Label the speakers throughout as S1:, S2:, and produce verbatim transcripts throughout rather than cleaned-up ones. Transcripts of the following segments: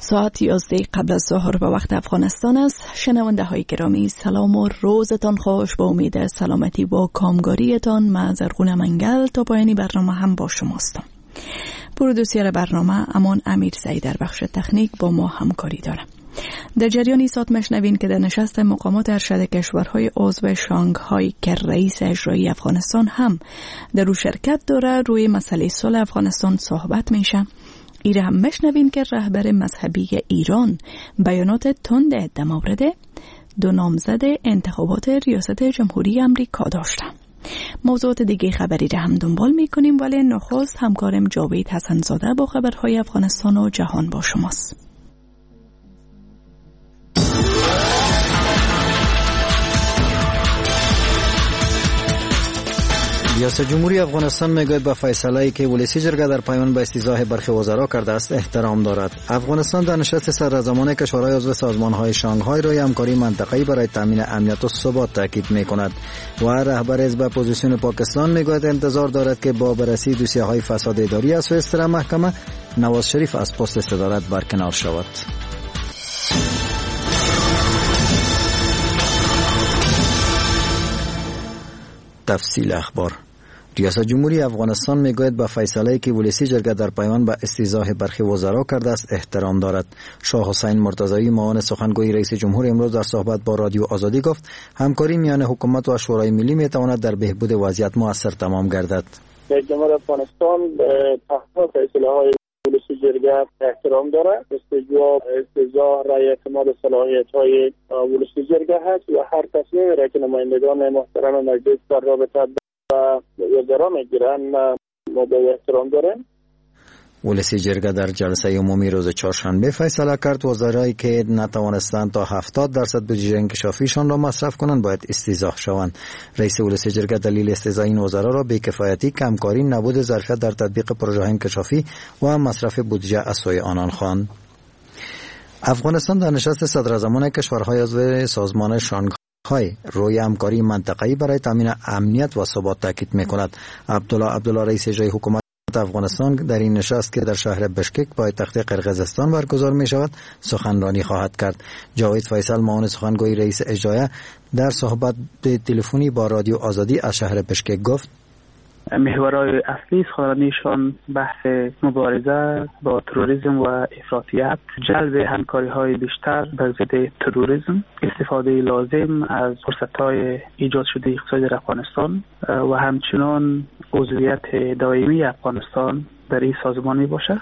S1: ساعت یازده قبل از ظهر به وقت افغانستان است. شنونده های گرامی، سلام و روزتان خوش. با امید سلامتی و کامگاریتان من زرغون منگل تا پایانی برنامه هم با شماستم. پرودوسر برنامه امان امیر سعید در بخش تکنیک با ما همکاری داره. در جریان ساعت مشنوین که در نشست مقامات ارشد کشورهای عضو شانگهای که رئیس اجرایی افغانستان هم در او شرکت داره روی مسئله صلح افغانستان صحبت میشه. ایره هم مشنوین که رهبر مذهبی ایران بیانات تند در مورد دو نامزد انتخابات ریاست جمهوری امریکا داشته. موضوعات دیگه خبری را هم دنبال میکنیم، ولی نخست همکارم جاوید حسن‌زاده با خبرهای افغانستان و جهان با شماست.
S2: ریاست جمهوری افغانستان میگوید به فیصله‌ای که ولسی جرگه در پایان به استیضاح برخی وزرا کرده است احترام دارد. افغانستان در نشست سرزمان کشورهای عضو سازمان‌های شانگهای روی همکاری منطقه‌ای برای تامین امنیت و ثبات تاکید می‌کند و رهبر حزب اپوزیسیون پاکستان میگوید انتظار دارد که با بررسی دوسیه‌های فساد اداری از سوی استرا محکمه نواز شریف از پست صدارت برکنار شود. تفصیل اخبار. ریاست جمهوری افغانستان میگوید به فیصله‌ای که ولسی جرگه در پیمان به استیضاح برخی وزرا کرده است احترام دارد. شاه حسین مرتضوی معاون سخنگوی رئیس جمهور امروز در صحبت با رادیو آزادی گفت همکاری میان حکومت و شورای ملی میتواند در بهبود وضعیت مؤثر تمام گردد.
S3: رئیس جمهور افغانستان به فیصله‌های ولسی جرگه احترام دارد. استجواب استیضاح رای اعتماد صلاحیت‌های ولسی جرگه هست و هر تصمیمی را که نمایندگان محترم مجلس در رابطه و وزرا میگیرن ما به احترام داریم.
S2: ولسی جرگه در جلسه عمومی روز چهارشنبه فیصله کرد وزرایی که نتوانستند تا هفتاد درصد بودجه انکشافیشان را مصرف کنند باید استیضاح شوند. رئیس ولسی جرگه دلیل استیضاح این وزرا را بی‌کفایتی، کمکاری، نبود ظرفیت در تطبیق پروژه انکشافی و مصرف بودجه از سوی آنان خواند. افغانستان در نشست صدرزمان کشورهای عضو سازمان شانگهای های روی همکاری منطقه‌ای برای تامین امنیت و ثبات تاکید می‌کند. عبدالله عبدالله رئیس اجرایی حکومت افغانستان در این نشست که در شهر بشکک پایتخت قرقیزستان برگزار می‌شود سخنرانی خواهد کرد. جاوید فیصل معاون سخنگوی رئیس اجرایی در صحبت تلفنی با رادیو آزادی از شهر بشکک گفت
S4: محورهای اصلی سخنرانیشان بحث مبارزه با تروریسم و افراطیت، جلب همکاری‌های بیشتر بر ضد تروریسم، استفاده لازم از فرصت‌های ایجاد شده اقتصادی در افغانستان و همچنین عضویت دائمی افغانستان در این سازمان میباشد.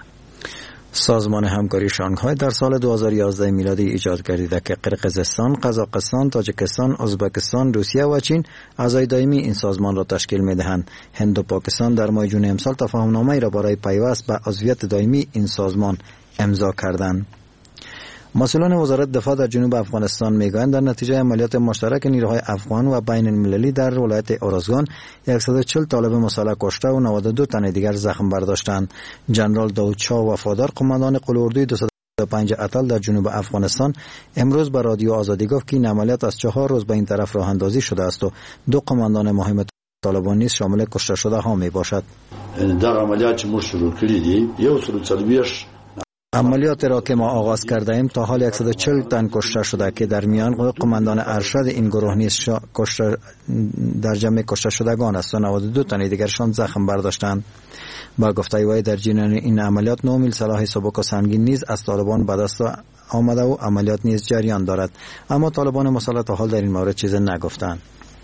S2: سازمان همکاری شانگهای در سال دو هزار و یازده میلادی ایجاد گردیده که قرقیزستان، قزاقستان، تاجیکستان، ازبکستان، روسیه و چین اعضای دائمی این سازمان را تشکیل میدهند. هند و پاکستان در ماه جون امسال تفاهم‌نامه‌ای را برای پیوست به عضویت دائمی این سازمان امضا کردند. مسئولان وزارت دفاع در جنوب افغانستان میگویند در نتیجه عملیات مشترک نیروهای افغان و بین المللی در ولایت اورزگان صد و چهل طالب مسلح کشته و نود و دو تن دیگر زخم برداشتند. جنرال داود شاه وفادار قماندان قلاردوی دویست و پنج اتل در جنوب افغانستان امروز به رادیو آزادی گفت که این عملیات از چهار روز به این طرف راه اندازی شده است و دو قماندان مهم طالبان نیز شامل کشته شده ها می باشد.
S5: در عملیات چې موږ شروع کړي دي یو سل و څلوېښت
S2: عملیات را که ما آغاز کرده ایم تا حال صد و چهل تن کشته شده که در میان قماندان ارشد این گروه نیز کشته در جمع کشته شدگان است و نود و دو تن دیگرشان زخم برداشتند. با گفته وی در جریان این عملیات نه میل سلاح سبک و سنگین نیز از طالبان به دست آمده و عملیات نیز جریان دارد، اما طالبان مسلح تا حال در این مورد چیزی نگفتند.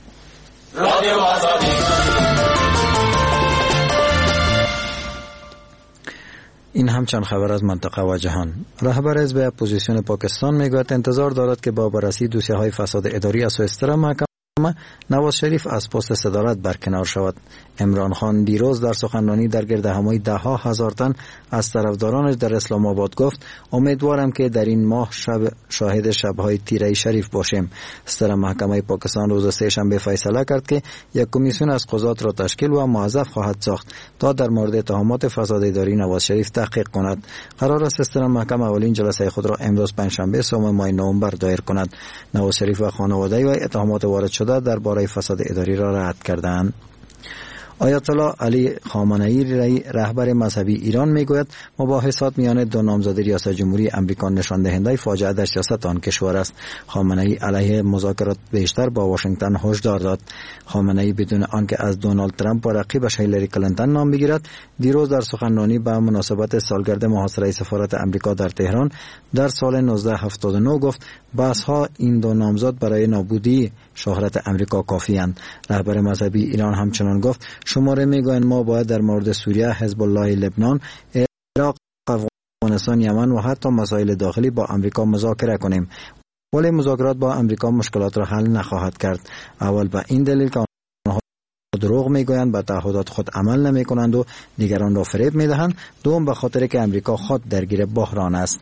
S2: این هم چند خبر از منطقه و جهان. رهبر حزب اپوزیسیون پاکستان میگوید انتظار دارد که با بررسی دوسیه‌های فساد اداری از سوی استرا محکمه نواز شریف از پست صدارت برکنار شود. عمران خان دیروز در سخنرانی در گردهمایی ده ها هزار تن از طرفدارانش در اسلام آباد گفت امیدوارم که در این ماه شب شاهد شب‌های تیره شریف باشیم. استرا محکمه پاکستان روز سه‌شنبه فیصله کرد که یک کمیسیون از قضات را تشکیل و موظف خواهد ساخت تا در مورد اتهامات فساد اداری نواز شریف تحقیق کند. قرار است استرا محکمه اولین جلسه خود را امروز پنجشنبه سوم ماه نوامبر دایر کند. نواز شریف و خانواده وی اتهامات وارد شده درباره فساد اداری را رد کردند. آیت الله علی خامنه‌ای رهبر مذهبی ایران میگوید مباحثات میان دو نامزد ریاست جمهوری امریکا نشان دهنده فاجعه در سیاست آن کشور است. خامنه‌ای علیه مذاکرات بیشتر با واشنگتن هشدار داد. خامنه‌ای بدون آنکه از دونالد ترامپ و رقیبش هیلاری کلینتون نام بگیرد، دیروز در سخنرانی به مناسبت سالگرد محاصره سفارت امریکا در تهران در سال نوزده هفتاد و نه گفت بحث‌ها این دو نامزد برای نابودی شهرت امریکا کافی‌اند. رهبر مذهبی ایران همچنان گفت شماره میگویند ما باید در مورد سوریه، حزب الله لبنان، عراق، افغانستان، یمن و حتی مسائل داخلی با امریکا مذاکره کنیم، ولی مذاکرات با امریکا مشکلات را حل نخواهد کرد. اول به این دلیل که آنها دروغ میگویند، به تعهدات خود عمل نمیکنند و دیگران را فریب میدهند. دوم به خاطر که امریکا خود درگیر بحران است.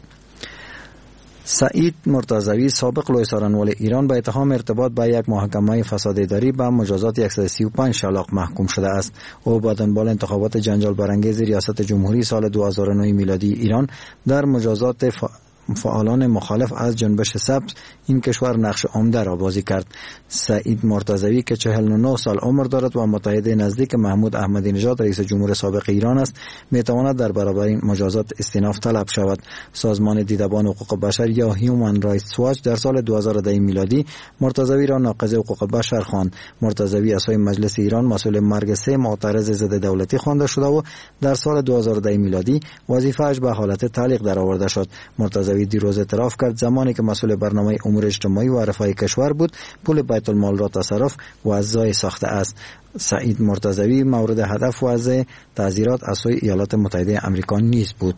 S2: سعید مرتضوی سابق لوی سارنوال ایران به اتهام ارتباط با یک محکمه فساد اداری به مجازات صد و سی و پنج شلاق محکوم شده است. او با دنبال انتخابات جنجال برانگیز ریاست جمهوری سال دو هزار و نه میلادی ایران در مجازات ف... فعالان مخالف از جنبش سبز این کشور نقش عمده را بازی کرد. سعید مرتضوی که چهل و نه سال عمر دارد و متحد نزدیک محمود احمدی نژاد رئیس جمهور سابق ایران است، میتواند در برابر این مجازات استئناف طلب شود. سازمان دیدبان حقوق بشر یا هیومن رایتس واچ در سال دو هزار و ده میلادی مرتضوی را ناقض حقوق بشر خواند. مرتضوی از سوی مجلس ایران مسئول مرگ سه معترض ضد دولتی خوانده شده و در سال دو هزار و ده میلادی وظیفه‌اش به حالت تعلیق درآورده شد. مرتضوی دیروز اعتراف کرد زمانی که مسئول برنامه امور اجتماعی و رفاه کشور بود، پول بیت المال را تصرف و ازای ساخته است. سعید مرتضوی مورد هدف وضع تعزیرات از سوی ایالات متحده آمریکا نیز بود.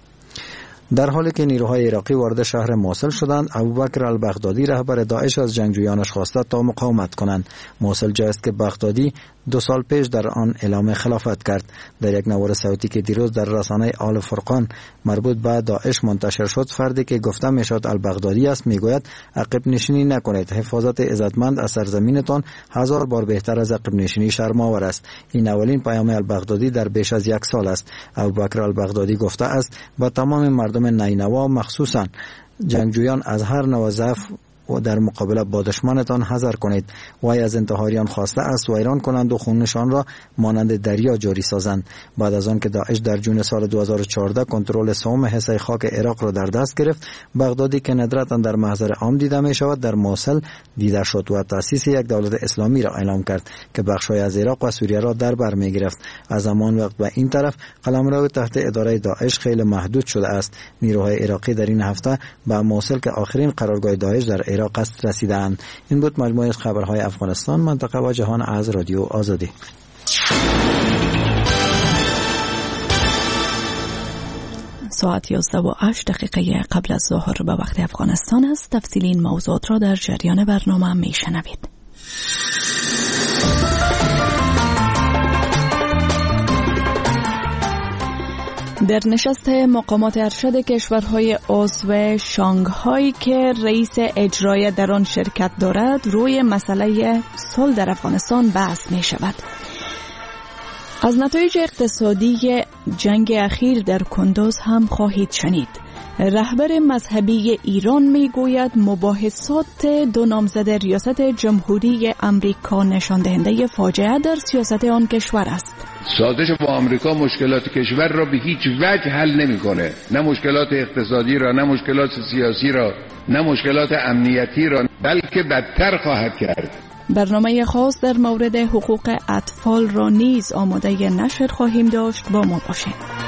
S2: در حالی که نیروهای عراقی وارد شهر موصل شدند، ابوبکر البغدادی رهبر داعش از جنگجویانش خواسته تا مقاومت کنند. موصل جایی است که بغدادی دو سال پیش در آن اعلام خلافت کرد. در یک نوار صوتی که دیروز در رسانه آل فرقان مربوط به داعش منتشر شد، فردی که گفته میشد البغدادی است میگوید عقب نشینی نکنید، حفاظت عزتمند از سرزمینتان هزار بار بهتر از عقب نشینی شرم‌آور است. این اولین پیام البغدادی در بیش از یک سال است. ابوبکر البغدادی گفته است با تمام مردم نینوا مخصوصاً جنگجویان از هر نوع ضعف و در مقابله با دشمنتان حذر کنید. وای از انتحاریان خواسته است ویران کنند و خونشان را مانند دریا جاری سازند. بعد از آن که داعش در جون سال دو هزار و چهارده کنترل سوم حصه خاک عراق را در دست گرفت، بغدادی که ندرتا در محضر عام دیده می شود در موصل دیده شد و تأسیس یک دولت اسلامی را اعلام کرد که بخشای از عراق و سوریه را در بر می گرفت. از همان وقت به این طرف قلمرو تحت اداره داعش خیلی محدود شده است. نیروهای عراقی در این هفته به موصل که آخرین قرارگاه داعش در عراق است رسیدند. این بود مجموعه خبرهای افغانستان، منطقه و جهان از رادیو آزادی.
S1: ساعت یازده و هشت دقیقه قبل از ظهر به وقت افغانستان است. تفصیل این موضوعات را در جریان برنامه می شنوید. در نشست مقامات ارشد کشورهای عضو شانگهای که رئیس اجرایی در آن شرکت دارد، روی مسئله صلح در افغانستان بحث می شود. از نتایج اقتصادی جنگ اخیر در کندوز هم خواهید شنید. رهبر مذهبی ایران می گوید مباحثات دو نامزد ریاست جمهوری امریکا نشان دهنده فاجعه در سیاست آن کشور است.
S6: سازش با آمریکا مشکلات کشور را به هیچ وجه حل نمی‌کنه، نه مشکلات اقتصادی را، نه مشکلات سیاسی را، نه مشکلات امنیتی را، بلکه بدتر خواهد کرد.
S1: برنامه خاص در مورد حقوق اطفال را نیز آماده نشر خواهیم داشت. با ما باشید.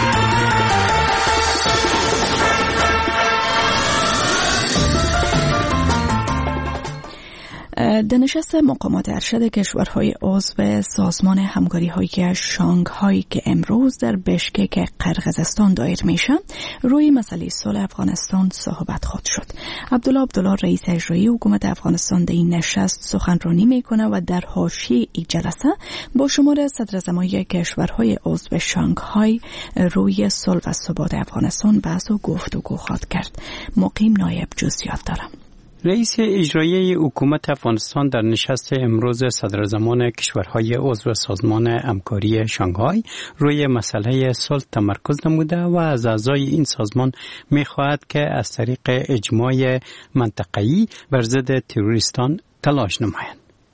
S1: در نشست مقامات ارشد کشورهای عضو سازمان همکاری های شانگهای که امروز در بشکک قرقیزستان دایر میشه، روی مسئله صلح افغانستان صحبت خواهد شد. عبدالله عبدالله رئیس اجرایی حکومت افغانستان در این نشست سخنرانی میکنه و در حاشیه این جلسه با شمار صدراعظمای کشورهای عضو شانگهای روی صلح و ثبات افغانستان بحث و گفتگو خواهد کرد. مقیم نایب جزئیات دارم.
S7: رئیس اجرایی حکومت افغانستان در نشست امروز صدراعظمان کشورهای عضو سازمان همکاری شانگهای روی مسئله صلح تمرکز نموده و از اعضای این سازمان می‌خواهد که از طریق اجماع منطقه‌ای بر ضد تروریستان تلاش نمایند.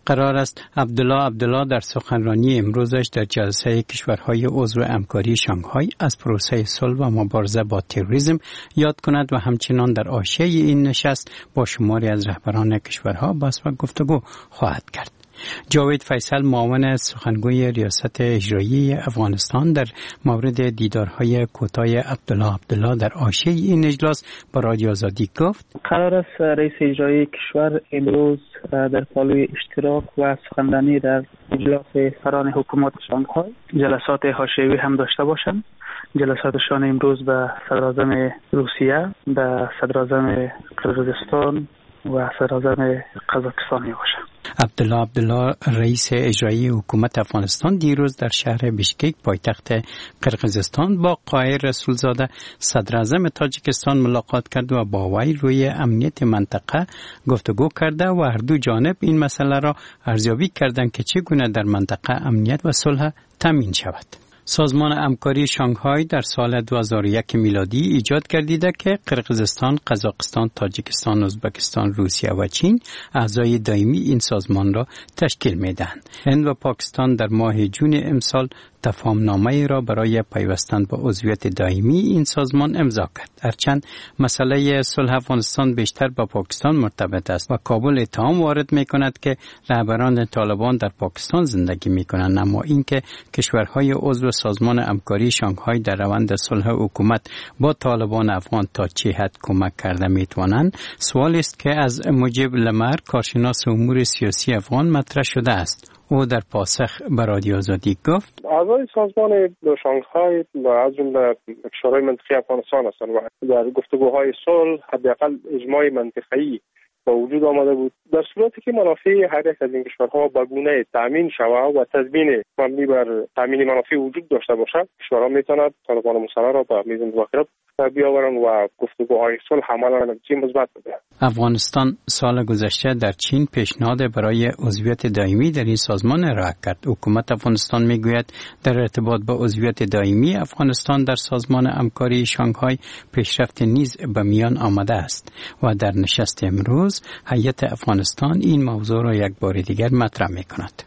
S7: قرار است عبدالله عبدالله در سخنرانی امروزش در جلسه کشورهای عضو همکاری شانگهای از پروسه صلح و مبارزه با تروریسم یاد کند و همچنان در حاشیه این نشست با شماری از رهبران کشورها بحث و گفتگو خواهد کرد. جاوید فیصل معاون سخنگوی ریاست اجرایی افغانستان در مورد دیدارهای کوتاه عبدالله عبدالله در حاشیه این اجلاس با رادیو آزادی گفت
S4: قرار است رئیس اجرایی کشور امروز در پالوی اشتراک و سخنرانی در اجلاس سران حکومت شانگهای جلسات حاشیه‌ای هم داشته باشند. جلساتشان امروز به صدراعظم روسیه، به صدراعظم قرقیزستان و صدراعظم قزاقستان میباشد.
S7: عبدالله عبدالله رئیس اجرایی حکومت افغانستان دیروز در شهر بیشکک پایتخت قرقیزستان با قاهر رسولزاده صدراعظم تاجیکستان ملاقات کرد و با وی روی امنیت منطقه گفتگو کرده و هر دو جانب این مسئله را ارزیابی کردند که چگونه در منطقه امنیت و صلح تامین شود. سازمان همکاری شانگهای در سال دو هزار و یک میلادی ایجاد گردیده که قرقیزستان، قزاقستان، تاجیکستان، ازبکستان، روسیه و چین اعضای دائمی این سازمان را تشکیل می‌دهند. هند و پاکستان در ماه جون امسال تفاهمنامه را برای پیوستن به عضویت دائمی این سازمان امضا کرد. هرچند مسئله صلح افغانستان بیشتر با پاکستان مرتبط است و کابل اتهام وارد می‌کند که رهبران طالبان در پاکستان زندگی می‌کنند، اما اینکه کشورهای عضو سازمان همکاری شانگهای در روند صلح حکومت با طالبان افغان تا چه حد کمک کرده می‌توانند سوالی است که از مجیب لمر کارشناس امور سیاسی افغان مطرح شده است. او در پاسخ به رادیو آزادی گفت
S3: اعضای سازمان شانگهای از جمله کشورهای منطقه افغانستان هستند و در گفتگوهای صلح حداقل اجماع منطقه‌ای با وجود آمده بود. در صورتی که منافع هر یک از این کشورها به گونه تامین شود و تضمین مبنی بر تامین منافع وجود داشته باشد، کشورها میتواند طالبان مسلح را به میز مذاکرات بیاورند و گفتگوهای صلح عملا نتیجه مثبت بدهد.
S7: افغانستان سال گذشته در چین پیشنهاد برای عضویت دائمی در این سازمان ارائه کرد. حکومت افغانستان میگوید در ارتباط با عضویت دائمی افغانستان در سازمان همکاری شانگهای پیشرفت نیز به میان آمده است و در نشست امروز هیئت افغانستان این موضوع را یک بار دیگر مطرح میکند.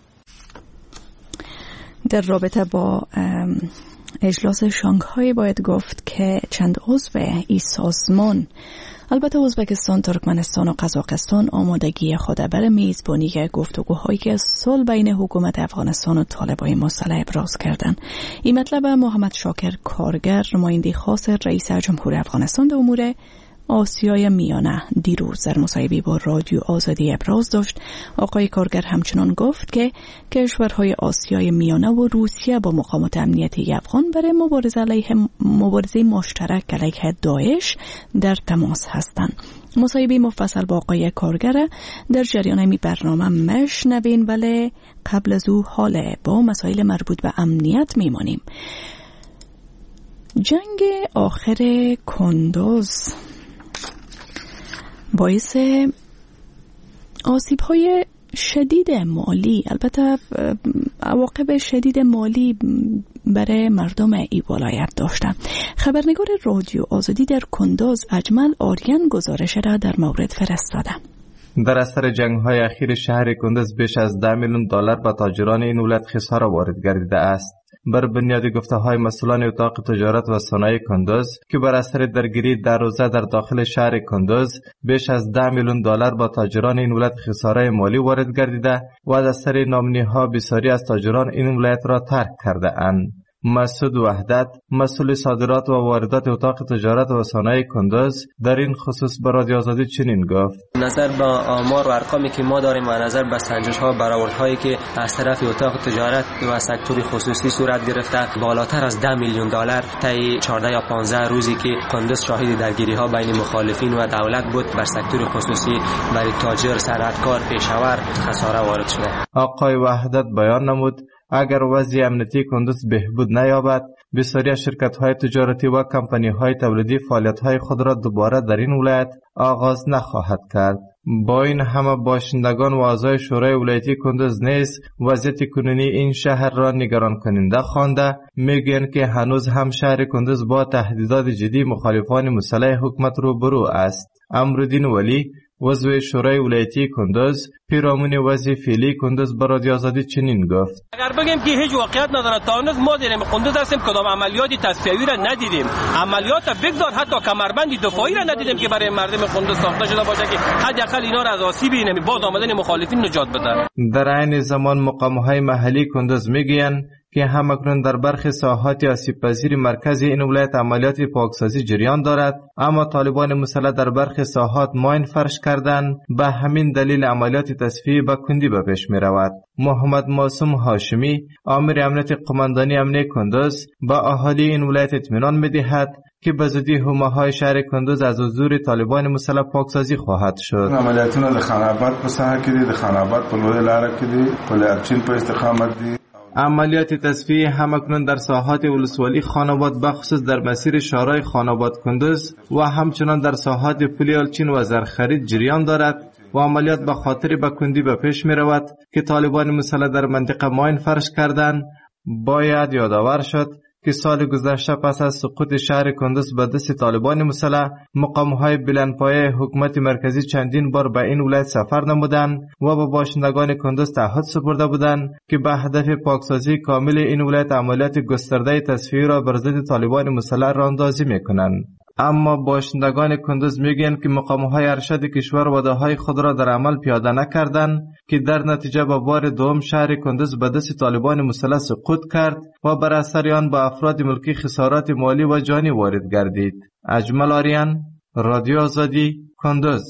S1: در رابطه با اجلاس شانگهای باید گفت که چند عضو این سازمان، البته ازبکستان، ترکمنستان و قزاقستان، آمادگی خود برای میزبانی گفتگوهایی که صلح بین حکومت افغانستان و طالبان مسلح ابراز کردند. این مطلب محمد شاکر کارگر، نماینده خاص رئیس جمهور افغانستان در امور آسیای میانه، دیروز در مصاحبه با رادیو آزادی ابراز داشت. آقای کارگر همچنان گفت که کشورهای آسیای میانه و روسیه با مقامات امنیتی افغان برای مبارزه علیه مبارزه مشترک علیه داعش در تماس هستند. مصاحبه مفصل با آقای کارگر در جریان می برنامه مشنوین، ولی قبل از او حال با مسائل مربوط به امنیت میمانیم. جنگ آخر کندوز باعث آسیب‌های شدید مالی، البته عواقب شدید مالی برای مردم ای ولایت داشته. خبرنگار رادیو آزادی در کندوز اجمل آریان گزارش را در مورد فرستاده.
S8: در اثر جنگ‌های اخیر شهر کندوز بیش از ده میلیون دلار به تاجران این ولایت خسارت وارد گردیده است. بر بنیاد گفته‌های مسئولان اتاق تجارت و صنایع کندوز که بر اثر درگیری در روزه در داخل شهر کندوز بیش از ده میلیون دلار با تاجران این ولایت خسارت مالی وارد گردیده و از اثر نامنی‌ها بسیاری از تاجران این ولایت را ترک کرده اند. مسعود وحدت، مسئول صادرات و واردات اتاق تجارت و صنایع کندوز، در این خصوص به رادیو آزادی چنین گفت:
S9: نظر به آمار و ارقامی که ما داریم و نظر به سنجش‌ها و برآوردهایی که از طرف اتاق تجارت و سکتور خصوصی صورت گرفته، بالاتر از ده میلیون دلار طی چهارده یا پانزده روزی که کندوز شاهد درگیری‌ها بین مخالفین و دولت بود بر سکتور خصوصی برای تاجر، صنعتکار، پیشاور خسارت وارد شده.
S8: آقای وحدت بیان نمود اگر وضع امنیتی کندوز بهبود نیابد، بسیاری از شرکت‌های تجارتی و کمپانی‌های تولیدی فعالیت‌های خود را دوباره در این ولایت آغاز نخواهد کرد. با این همه باشندگان و اعضای شورای ولایتی کندوز نیز وضعیت کنونی این شهر را نگران کننده خوانده میگویند که هنوز هم شهر کندوز با تهدیدات جدی مخالفان مسلح حکومت روبرو است. امرالدین ولی، عضو شورای ولایتی کندز پیرامون وضع فعلی کندز به رادیو آزادی چنین گفت:
S10: اگر بگیم که هیچ واقعیت نداره، تا هنوز ما در کندز هستیم کدام عملیاتی تصفیه‌ای را ندیدیم. عملیات بگذار حتی کمربند دفاعی را ندیدیم که برای مردم کندز ساخته شده باشه که حداقل اینا را از آسیب اینمی باز آمدن مخالفین نجات بده.
S8: در عین زمان مقام‌های محلی کندز میگویند که همکنون در برخی ساحات آسیب پذیر مرکزی این ولایت عملیات پاکسازی جریان دارد، اما طالبان مسلح در برخی ساحات ماین فرش کردند، به همین دلیل عملیات تصفیه به کندی به پیش می رود. محمد معصوم هاشمی آمر امنیت قماندانی امنیه کندز با اهالی این ولایت اطمینان می دهد که به زودی حومه‌های شهر کندز از حضور طالبان مسلح پاکسازی خواهد شد.
S11: عملیاتونه د خاناباد په ساحه کې دي، د خاناباد په لوی لاره کې دي، په لارچین په استقامت دي.
S8: عملیات تصفیه همکنون در ساحات ولسوالی خاناباد بخصوص در مسیر شارع خاناباد کندز و همچنان در ساحات پل الچین و زرخرید جریان دارد و عملیات به خاطر به کندی به پیش می رود که طالبان مسلح در منطقه ماین فرش کردند. باید یادآور شد که سال گذشته پس از سقوط شهر کندز به دست طالبان مسلح، مقام‌های بلندپایه حکومت مرکزی چندین بار به این ولایت سفر نمودند و به باشندگان کندز تعهد سپرده بودند که به هدف پاکسازی کامل این ولایت عملیات گسترده تصفیه را بر ضد طالبان مسلح راهاندازی می‌کنند. اما باشندگان کندز میگویند که مقام‌های ارشد کشور وعده‌های خود را در عمل پیاده نکردند که در نتیجه به بار دوم شهر کندز به دست طالبان مسلح سقوط کرد و بر اثر آن به افراد ملکی خسارات مالی و جانی وارد گردید. اجمل آریان، رادیو آزادی، کندز.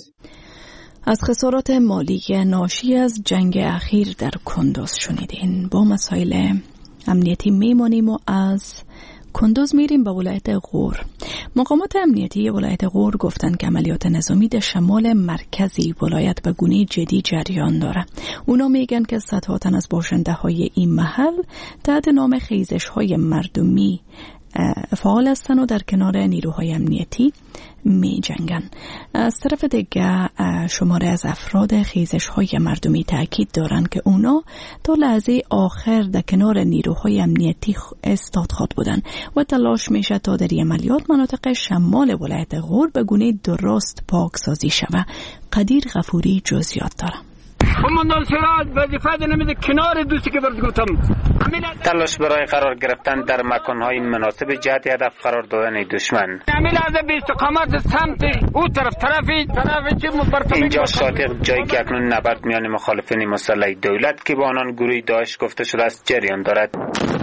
S1: از خسارات مالی ناشی از جنگ اخیر در کندز شنیدین. با مسائل امنیتی میمانیم و از کندز میریم به ولایت غور. مقامات امنیتی ولایت غور گفتند که عملیات نظامی در شمال مرکزی ولایت به گونه جدی جریان داره. اونا میگن که صدها تن از باشنده های این محل تحت نام خیزش های مردمی فعال هستند و در کنار نیروهای امنیتی می جنگن. از طرف دیگه شماره از افراد خیزش های مردمی تاکید دارند که اونا تا لحظه آخر در کنار نیروهای امنیتی استاد خود بودن و تلاش میشه تا در عملیات مناطق شمال ولایت غور به گونه درست پاکسازی شود. قدیر غفوری جزئیات داره.
S10: قماندان سراج وظیفه نمیده کنار دوستی که برد گفتم.
S12: تلاش برای قرار گرفتن در مکانهای مناسب جهت هدف قرار دادن دشمن.
S10: همین لحظه به استقامت سمت او طرف طرفی طرفی چه مرتبط.
S12: اینجا شاطئ جایی که اکنون نبرد میان مخالفین مسلح دولت که با آنان گروه داعش گفته شده است جریان دارد.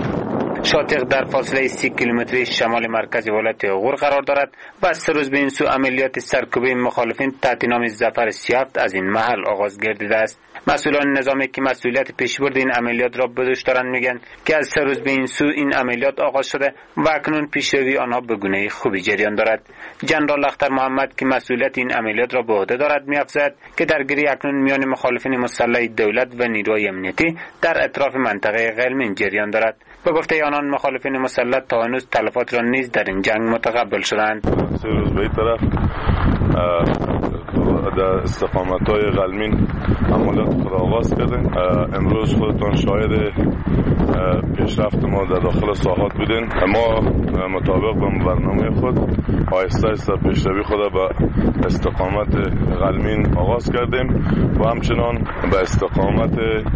S12: شاطئ در فاصله سی کیلومتری شمال مرکز ولایت غور قرار دارد و از سه روز به این سو عملیات سرکوبی مخالفین تحت نام ظفر سی و هفت از این محل آغاز گردیده است. مسئولان نظامی که مسئولیت پیشبرد این عملیات را به دوش دارند میگن که از سه روز به این سو این عملیات آغاز شده و اکنون پیشروی آنها به گونه خوبی جریان دارد. جنرال اختر محمد که مسئولیت این عملیات را به عهده دارد می‌افزاید که درگیری اکنون میان مخالفین مسلح دولت و نیروهای امنیتی در اطراف منطقه قلمین جریان دارد. به گفته آنان مخالفین مسلح تا هنوز تلفات را نیز در این جنگ متقبل شدند.
S11: سه روز به این طرف در استقامت‌های قلمین عملیات خود آغاز کردیم. امروز خودتان شاهد پیشرفت ما در داخل ساحات بودین. ما مطابق به برنامه خود آهسته آهسته پیشروی خود به استقامت قلمین آغاز کردیم و همچنان به استقامت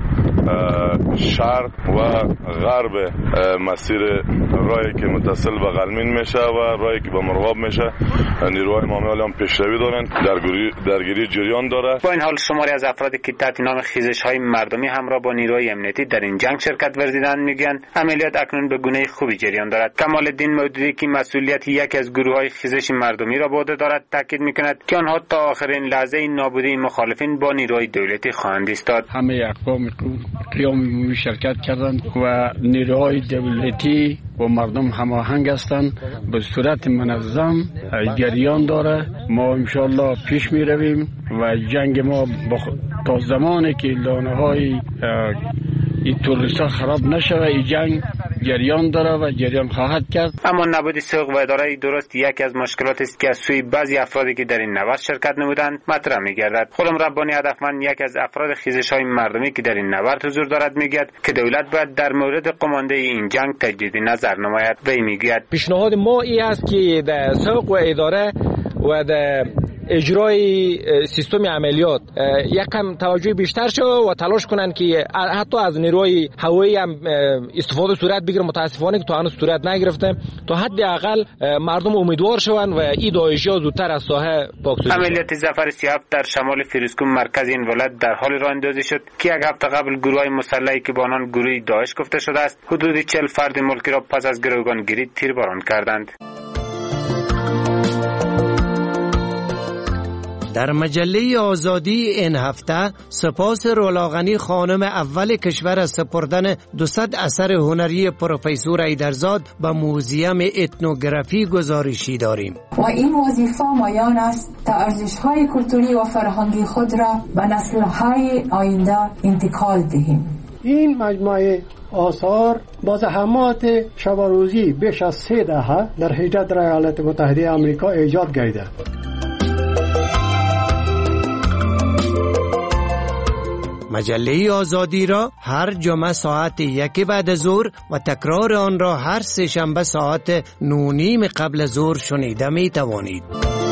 S11: شرق و غرب مسیر راهی که متصل به قلمین میشه و راهی که به مرغاب میشه نیروهای معامل هم پیشروی دارند. درگیری درگیری جریان داره.
S12: با این حال شماری از افرادی که تحت نام خیزش های مردمی همراه با نیروهای امنیتی در این جنگ شرکت ورزیدند میگن عملیات اکنون به گونه خوبی جریان دارد. کمال الدین مودودی که مسئولیت یکی از گروه های خیزش مردمی را به عهده دارد تاکید میکند که آنها تا آخرین لحظه نابودی مخالفین با نیروهای دولتی خواهند ایستاد.
S13: همه اقوام قیام شرکت کردند و نیروهای دولتی و مردم هماهنگ هستند، به صورت منظم جریان داره. ما انشالله پیش می رویم و جنگ ما تا زمانی که لانه های این تروریستا خراب نشوه این جنگ جریان داره و جریان خواهد کرد.
S12: اما نبود سوق و اداره درست یکی از مشکلات است که از سوی بعضی افرادی که در این نبرد شرکت نمودند مطرح می‌گردد. خرم ربانی هدفمند یکی از افراد خیزش‌های مردمی که در این نبرد حضور دارد میگوید که دولت باید در مورد قمانده این جنگ تجدید نظر نماید. وی میگوید
S14: پیشنهاد ما این است که در سوق و اداره و در اجرای سیستم عملیات یکم توجه بیشتر شد و تلاش کنن که حتی از نیروی هوایی هم استفاده صورت بگیره. متاسفانه که تا هنوز صورت نگرفته، تا حد اقل مردم امیدوار شوند و این داعشی‌ها زودتر از ساحه پاکسازی شوند.
S12: عملیات ظفر سی و هفت در شمال فیروزکوه مرکز این ولایت در حال راه اندازی شد که یک هفته قبل گروه‌های مسلحی که با آنان گروه داعش گفته شده است حدود چهل فرد ملکی را پس از گروگانگیری تیرباران کردند.
S15: در مجله آزادی این هفته سپاس رولاغنی خانم اول کشور از سپردن دویست اثر هنری پروفسور ایدرزاد به موزیم اتنوگرافی گزارشی داریم.
S16: و این وظیفه مایان است تا ارزش‌های کلتوری و فرهنگی خود را به نسل‌های آینده انتقال دهیم.
S17: این مجموعه آثار با زحمات شب و روزی بیش از سه دهه در هجده ایالات متحده آمریکا ایجاد گردیده.
S15: مجله آزادی را هر جمعه ساعت یک بعد از ظهر و تکرار آن را هر سه شنبه ساعت نه و نیم قبل از ظهر شنیده می توانید.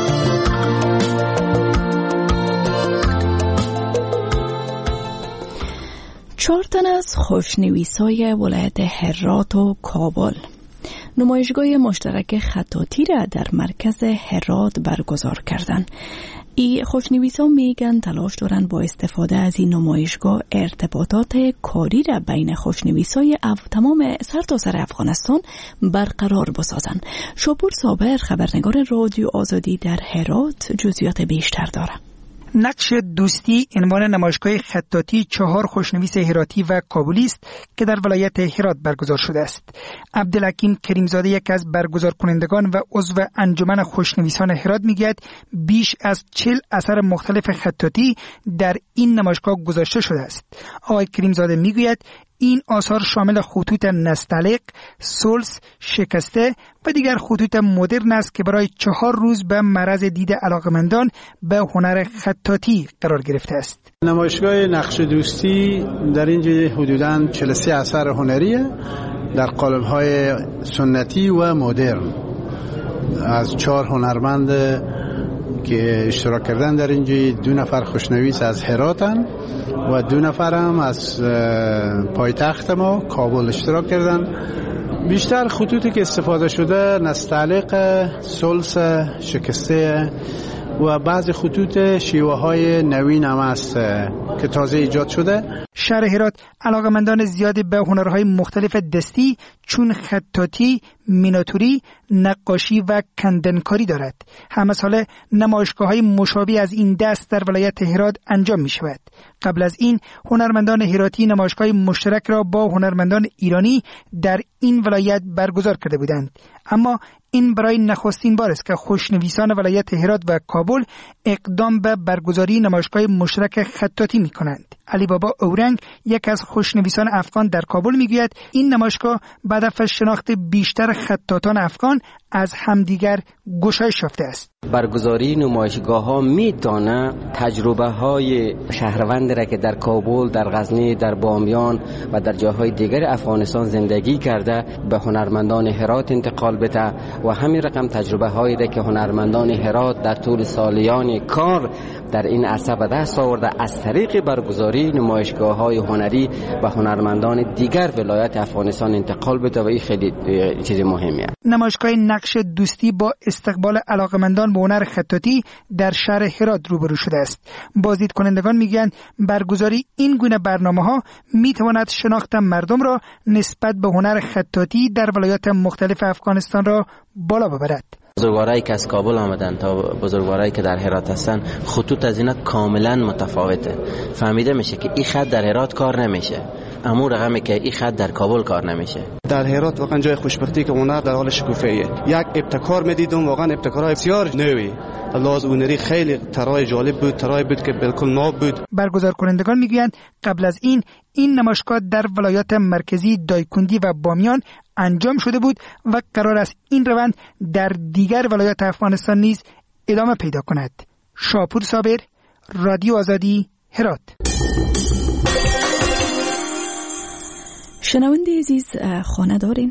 S1: چهار تن از خوشنویسای ولایت هرات و کابل نمایشگاه مشترک خطاطی را در مرکز هرات برگزار کردند. ای خوشنویسا میگن تلاش دارن با استفاده از این نمایشگاه ارتباطات کاری را بین خوشنویسای اف تمام سرتاسر افغانستان برقرار بسازن. شاپور صابر خبرنگار رادیو آزادی در هرات جزئیات بیشتر داره.
S18: نقش دوستی عنوان نمایشگاه خطاطی چهار خوشنویس هراتی و کابلی است که در ولایت هرات برگزار شده است. عبدالحکیم کریمزاده یک از برگزار کنندگان و عضو انجمن خوشنویسان هرات میگوید بیش از چهل اثر مختلف خطاطی در این نمایشگاه گذاشته شده است. آقای کریمزاده میگوید این آثار شامل خطوط نستعلیق، سلس، شکسته و دیگر خطوط مدرن است که برای چهار روز به معرض دید علاقمندان به هنر خطاطی قرار گرفته است.
S17: نمایشگاه نقش دوستی در اینجا حدوداً چهل و سه اثر هنریه در قالب‌های سنتی و مدرن از چهار هنرمند که اشتراک کردن در اینجا. دو نفر خوشنویس از هراتن و دو نفر هم از پایتخت ما کابل اشتراک کردن. بیشتر خطوطی که استفاده شده نستعلیق، سلس، شکسته و بعضی خطوط شیوه های نوین هم است که تازه ایجاد شده.
S18: شهر هرات علاقمندان زیادی به هنرهای مختلف دستی چون خطاطی، میناتوری، نقاشی و کندنکاری دارد. همه ساله نمایشگاه‌های مشابه از این دست در ولایت هرات انجام می شود. قبل از این هنرمندان هراتی نمایشگاه مشترک را با هنرمندان ایرانی در این ولایت برگزار کرده بودند، اما این برای نخستین بار است که خوشنویسان ولایت هرات و کابل اقدام به برگزاری نمایشگاه مشترک خطاطی می کنند. علی بابا اورنگ یک از خوشنویسان افغان در کابل میگوید این نمایشگاه به هدف شناخت بیشتر خطاطان افغان از همدیگر گشایش یافته است.
S19: برگزاری نمایشگاه ها میتونه تجربه های شهروند را که در کابل، در غزنی، در بامیان و در جاهای دیگر افغانستان زندگی کرده به هنرمندان هرات انتقال بده و همین رقم تجربه هایی را که هنرمندان هرات در طول سالیان کار در این عرصه به دست آورده از طریق برگزاری نمایشگاه های هنری و هنرمندان دیگر ولایت افغانستان انتقال بده و این خیلی چیز مهمیه.
S18: نمایشگاه نقش دوستی با استقبال علاقمندان به هنر خطاطی در شهر هرات روبرو شده است. بازدید کنندگان میگن برگزاری این گونه برنامه‌ها میتواند شناخت مردم را نسبت به هنر خطاطی در ولایات مختلف افغانستان را بالا ببرد.
S19: بزرگوارایی که از کابل آمدن تا بزرگوارایی که در هرات هستن خطوط از اینا کاملا متفاوته. فهمیده میشه که این خط در هرات کار نمیشه، اما رقمی که این خط در کابل کار نمیشه.
S20: در هرات واقعا جای خوشبختی که هنر در حال شکوفاییه. یک ابتکار میدیدم، واقعا ابتکارهای بسیار نوی. لحاظ هنری خیلی طرای جالب بود، طرای بود که بالکل ناب بود.
S18: برگزار کنندگان میگویند قبل از این این نمایشگاه در ولایات مرکزی دایکندی و بامیان انجام شده بود و قرار است این روند در دیگر ولایات افغانستان نیز ادامه پیدا کند. شاپور صابر، رادیو آزادی، هرات.
S1: شنونده عزیز، خانه دارین؟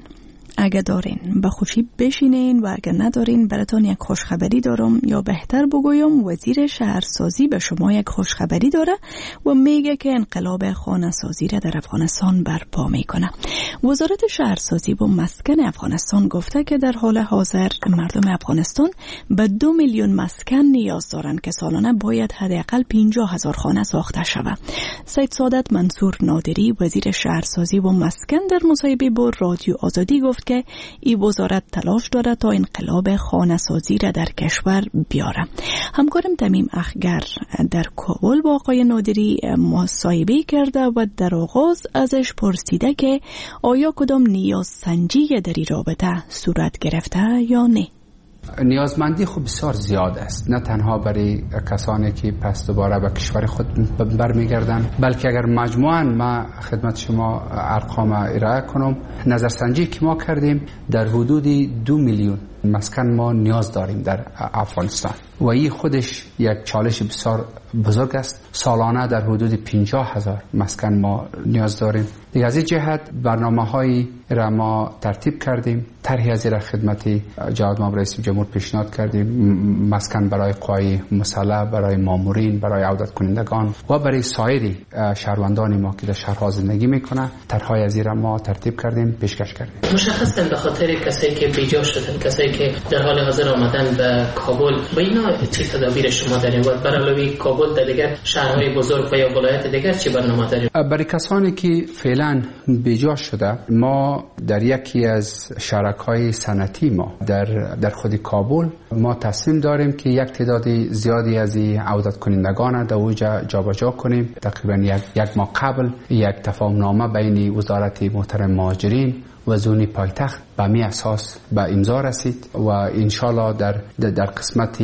S1: اگه دارین به خوشی بشینین و اگه ندارین براتون یک خوشخبری دارم، یا بهتر بگویم وزیر شهرسازی به شما یک خوشخبری داره و میگه که انقلاب خانه سازی را در افغانستان برپا میکنه. وزارت شهرسازی و مسکن افغانستان گفته که در حال حاضر مردم افغانستان به دو میلیون مسکن نیاز دارن که سالانه باید حداقل پنجاه هزار خانه ساخته شود. سید سعادت منصور نادری وزیر شهرسازی و مسکن در مصاحبه با رادیو آزادی گفت که این وزارت تلاش داره تا انقلاب خانه سازی را در کشور بیاره. همکارم تمیم اخگر در کابل با آقای نادری مصاحبه کرده و در آغاز ازش پرسیده که آیا کدام نیاز سنجی در این رابطه صورت گرفته یا نه.
S21: نیازمندی خب بسیار زیاد است، نه تنها برای کسانی که پس دوباره به کشور خود برمیگردن، بلکه اگر مجموعاً ما خدمت شما ارقام ارائه کنم، نظرسنجی که ما کردیم در حدود دو میلیون مسکن ما نیاز داریم در افغانستان و این خودش یک چالش بسیار بزرگ است. سالانه در حدود پنجاه هزار مسکن ما نیاز داریم. دیگه از این جهت برنامه هایی را ما ترتیب کردیم، طرحی از این را خدمت جناب ما رئیس جمهور پیشنهاد کردیم، مسکن برای قوای مسلح، برای مامورین، برای عودت کنندگان و برای سایر شهروندان ما که در شهرها زندگی میکنه. طرحهای از این را ما ترتیب کردیم، پیشکش کردیم.
S22: مشخصاً به خاطر کسایی که بیجا شدن، کسایی که در حال حاضر آمدن به کابل، و اینا چه تدابیر شما دارین و برای کابل در دیگر شهرهای بزرگ و یا ولایت دیگر چه برنامه دارین؟
S21: برای کسانی که فعلا بیجا شده، ما در یکی از شرکای صنعتی ما در در خود کابل ما تصمیم داریم که یک تعداد زیادی از این عودت کنندگان در اوجا جابجا کنیم. تقریبا یک یک ماه قبل یک تفاهم نامه بین وزارت محترم مهاجرین و زونی پایتخت به می اساس به امضا رسید و انشالله در در قسمت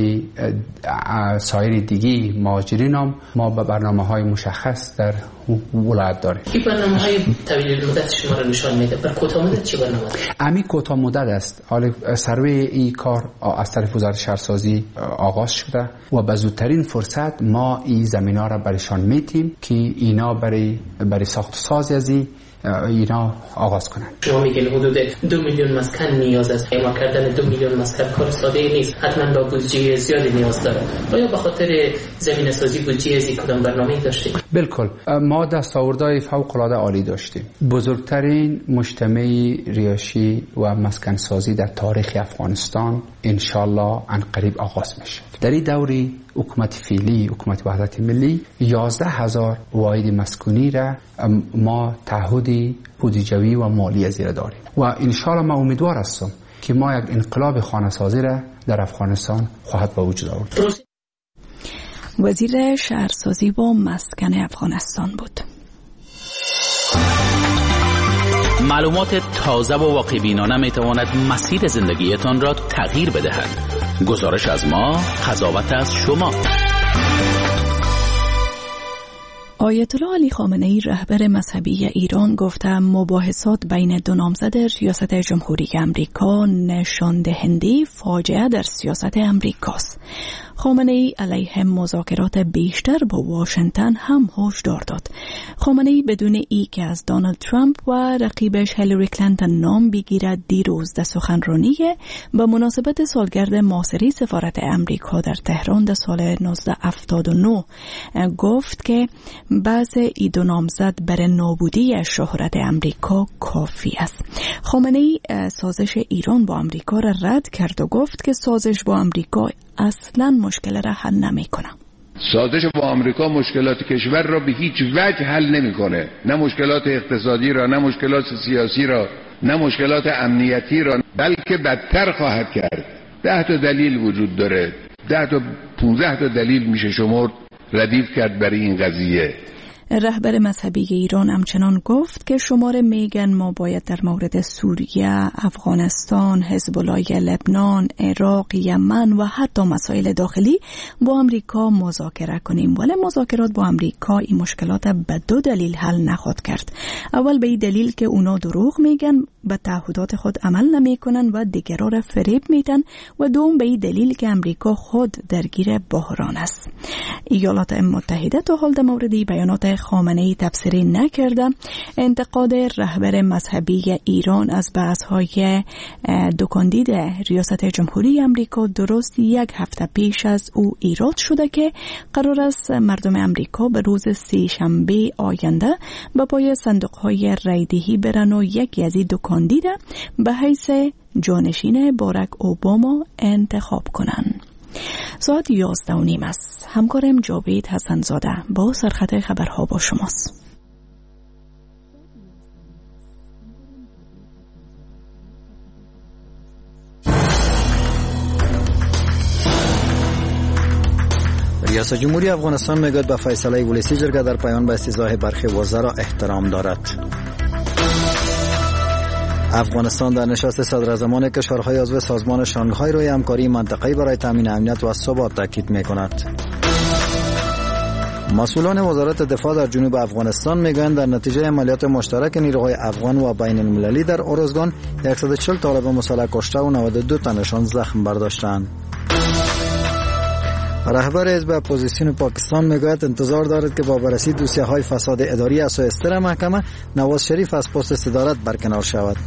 S21: سایر دیگی مهاجرین هم ما به برنامه های مشخص در ولایت داریم.
S22: این برنامه های طویل مدت شما را نشان میده. بر کوتاه مدت چه برنامه دارید؟
S21: امی کوتاه مدت است. حالا سروی این کار از طرف وزارت شهرسازی آغاز شده و به زودترین فرصت ما این زمینا را برشان میتیم که اینا برای برای ساخت سازی از اینا آغاز کنند.
S22: شما میگین حدود دو میلیون مسکن نیاز است. اما کردن دو میلیون مسکن کار ساده نیست، حتما با بودجه زیادی نیاز داره. آیا به خاطر زمینه سازی بودجه از کدام برنامه‌ای داشتید؟
S21: بالکل، ما دستاوردهای فوق العاده عالی داشتیم. بزرگترین مجتمع ریاشی و مسکن سازی در تاریخ افغانستان ان شاء الله ان قریب آغاز میشه. در این دوری حکومت فعلی، حکومت وحدت ملی، یازده هزار واحد مسکونی را ما تعهدی بودجوی و مالی از این داریم و انشالله ما امیدوار هستم که ما یک انقلاب خانه سازی را در افغانستان خواهد به وجود آورد.
S1: وزیر شهرسازی و مسکن افغانستان بود.
S23: معلومات تازه و واقع بینانه می تواند مسیر زندگیتان را تغییر بدهد. گزارش از ما، قضاوت از شما.
S1: آیت الله علی خامنه ای رهبر مذهبی ایران گفته مباحثات بین دو نامزد ریاست جمهوری امریکا نشان دهنده فاجعه در سیاست امریکاست. خامنه ای علیه مذاکرات بیشتر با واشنگتن هم هشدار داد. خامنه ای بدون ای که از دونالد ترامپ و رقیبش هیلاری کلینتون نام بگیرد دیروز در سخنرانی به مناسبت سالگرد محاصره سفارت امریکا در تهران در سال نوزده هفتاد و نه گفت که بعض ای دو نامزد برای نابودی شهرت امریکا کافی است. خامنه ای سازش ایران با امریکا را رد کرد و گفت که سازش با امریکا اصلا مشکل را حل نمی‌کنه.
S6: سازش با آمریکا مشکلات کشور را به هیچ وجه حل نمی‌کنه، نه مشکلات اقتصادی را، نه مشکلات سیاسی را، نه مشکلات امنیتی را، بلکه بدتر خواهد کرد. ده تا دلیل وجود داره، ده تا پونزده تا دلیل میشه شما ردیف کرد برای این قضیه.
S1: رهبر مذهبی ایران همچنان گفت که شماره میگن ما باید در مورد سوریه، افغانستان، حزب الله لبنان، عراق، یمن و حتی مسائل داخلی با امریکا مذاکره کنیم، ولی مذاکرات با امریکا این مشکلات به دو دلیل حل نخواهد کرد. اول به این دلیل که اونا دروغ میگن، به تعهدات خود عمل نمیکنن و دیگران را فریب میدن، و دوم به این دلیل که امریکا خود درگیر بحران است. ایالات متحده تا حال در مورد بیانات خامنه‌ای تبصره نکرده. انتقاد رهبر مذهبی ایران از بحث‌های دکاندید ریاست جمهوری امریکا درست یک هفته پیش از او ایراد شده که قرار است مردم امریکا به روز سه شنبه آینده به پای صندوق‌های رایدهی برن و یکی از این دکاندید به حیث جانشین باراک اوباما انتخاب کنند. ساعت یازده و نیم است. همکارم جاوید حسنزاده با سرخط خبرها با شماست.
S2: ریاست جمهوری افغانستان میگوید به فیصله ولسی جرگه در پایان به استیضاح برخی وزرا احترام دارد. افغانستان در نشست صدراعظمان کشورهای عضو سازمان شانگهای روی همکاری منطقه‌ای برای تامین امنیت و ثبات تاکید می‌کند. مسئولان وزارت دفاع در جنوب افغانستان میگویند در نتیجه عملیات مشترک نیروهای افغان و بین المللی در اورزگان صد و چهل طالب مسلح کشته و نود و دو تنشان زخم برداشتند. رهبر حزب اپوزیسیون پاکستان میگوید انتظار دارد که با بررسی دوسیه‌های فساد اداری از سوی ستر محکمه نواز شریف از پست صدارت برکنار شود.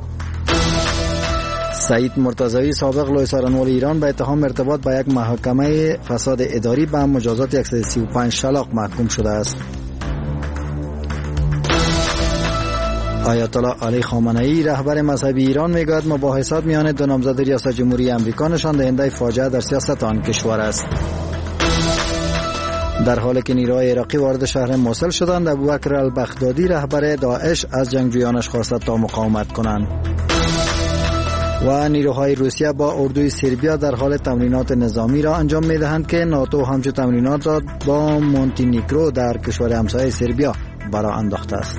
S2: سعید مرتضوی سابق لوی سارنوال ایران به اتهام ارتباط با یک محکمه فساد اداری به مجازات صد و سی و پنج شلاق محکوم شده است. آیت الله علی خامنه‌ای رهبر مذهبی ایران میگوید مباحثات میان دو نامزد ریاست جمهوری آمریکا نشان دهنده فاجعه در سیاست آن کشور است. در حالی که نیروهای عراقی وارد شهر موصل شدند، ابوبکر البغدادی رهبر داعش از جنگجویانش خواست تا مقاومت کنند. و نیروهای روسیه با اردوی سربیا در حال تمرینات نظامی را انجام می‌دهند که ناتو همچون تمرینات را با مونتینیگرو در کشور همسایه سربیا برآ انداخته است.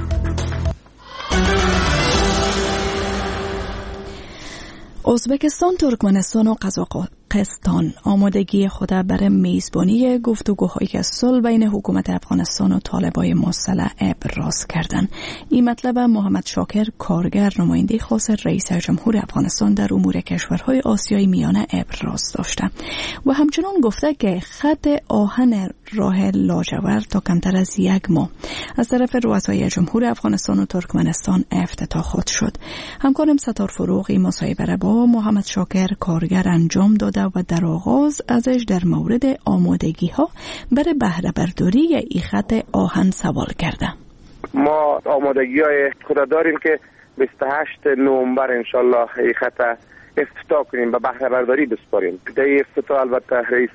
S1: ازبکستان، ترکمنستان و قزاقستان آمادگی خود برای میزبانی گفتگوهای صلح بین حکومت افغانستان و طالبان مسلح ابراز کردند. این مطلب محمد شاکر کارگر نماینده خاص رئیس جمهور افغانستان در امور کشورهای آسیای میانه ابراز داشته و همچنان گفته که خط آهن راه لاجورد تا کمتر از یک ماه از طرف رؤسای جمهور افغانستان و ترکمنستان افتتاح خود شد. همکارم ستار فروغی مصاحبه را با محمد شاکر کارگر انجام داده و در آغاز ازش در مورد آمادگی ها برای بهره برداری این خط آهن سوال کرده.
S3: ما آمادگی های خود داریم که بیست و هشتم نوامبر انشالله این خط افتتاح کنیم و بهره برداری بسپاریم. در این افتتاح البته رئیس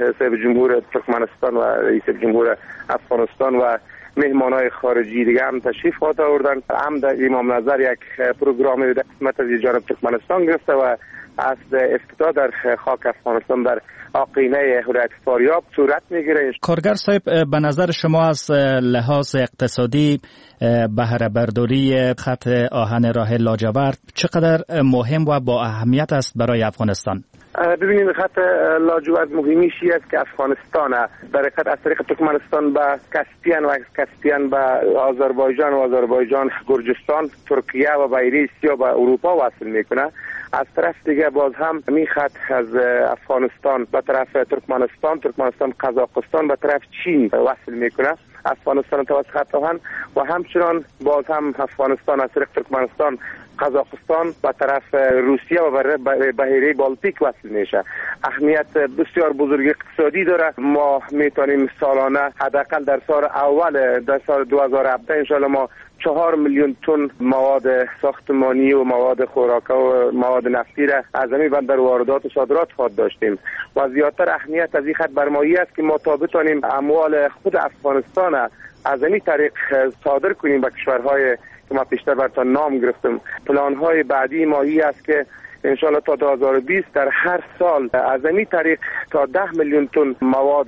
S3: جمهور ترکمنستان و رئیس جمهور افغانستان و مهمانای خارجی دیگه هم تشریف آوردن. هم در امام نظر یک پروگرام در قسمت از جانب ترکمنستان گرفته و از افتتاح در خاک افغانستان در آقینه ولایت فاریاب صورت میگیره.
S4: کارگر صاحب، به نظر شما از لحاظ اقتصادی بهره برداری خط آهن راه لاجورد چقدر مهم و با اهمیت است برای افغانستان؟
S3: ببینید خط لاجورد مهمیش است که افغانستان در حقیقت از طریق ترکمنستان به کاسپین و از کاسپین به آذربایجان و آذربایجان گرجستان، ترکیه و به ایران و اروپا وصل میکنه. از طرف دیگه باز هم می خط از افغانستان به طرف ترکمنستان، ترکمنستان قزاقستان به طرف چین وصل میکنه. افغانستان توسط خط آهن و همچنان باز هم افغانستان از طریق ترکمنستان قزاقستان به طرف روسیه و بحیره بالتیک وصل میشه. اهمیت بسیار بزرگ اقتصادی داره. ما میتونیم سالانه حداقل در سال اول در سال دو هزار و هفده انشالله ما چهار میلیون تن مواد ساختمانی و مواد خوراکه و مواد نفتی را از همین بندر واردات و صادرات خود داشتیم و زیادتر اهمیت از این خط برمایی است که ما تا بتونیم اموال خود افغانستان از همین طریق صادر کنیم به کشورهای که ما پیشتر براتون نام گرفتم. پلان‌های بعدی ماهی است که انشالله تا دو هزار و بیست در هر سال از این طریق تا ده میلیون تن مواد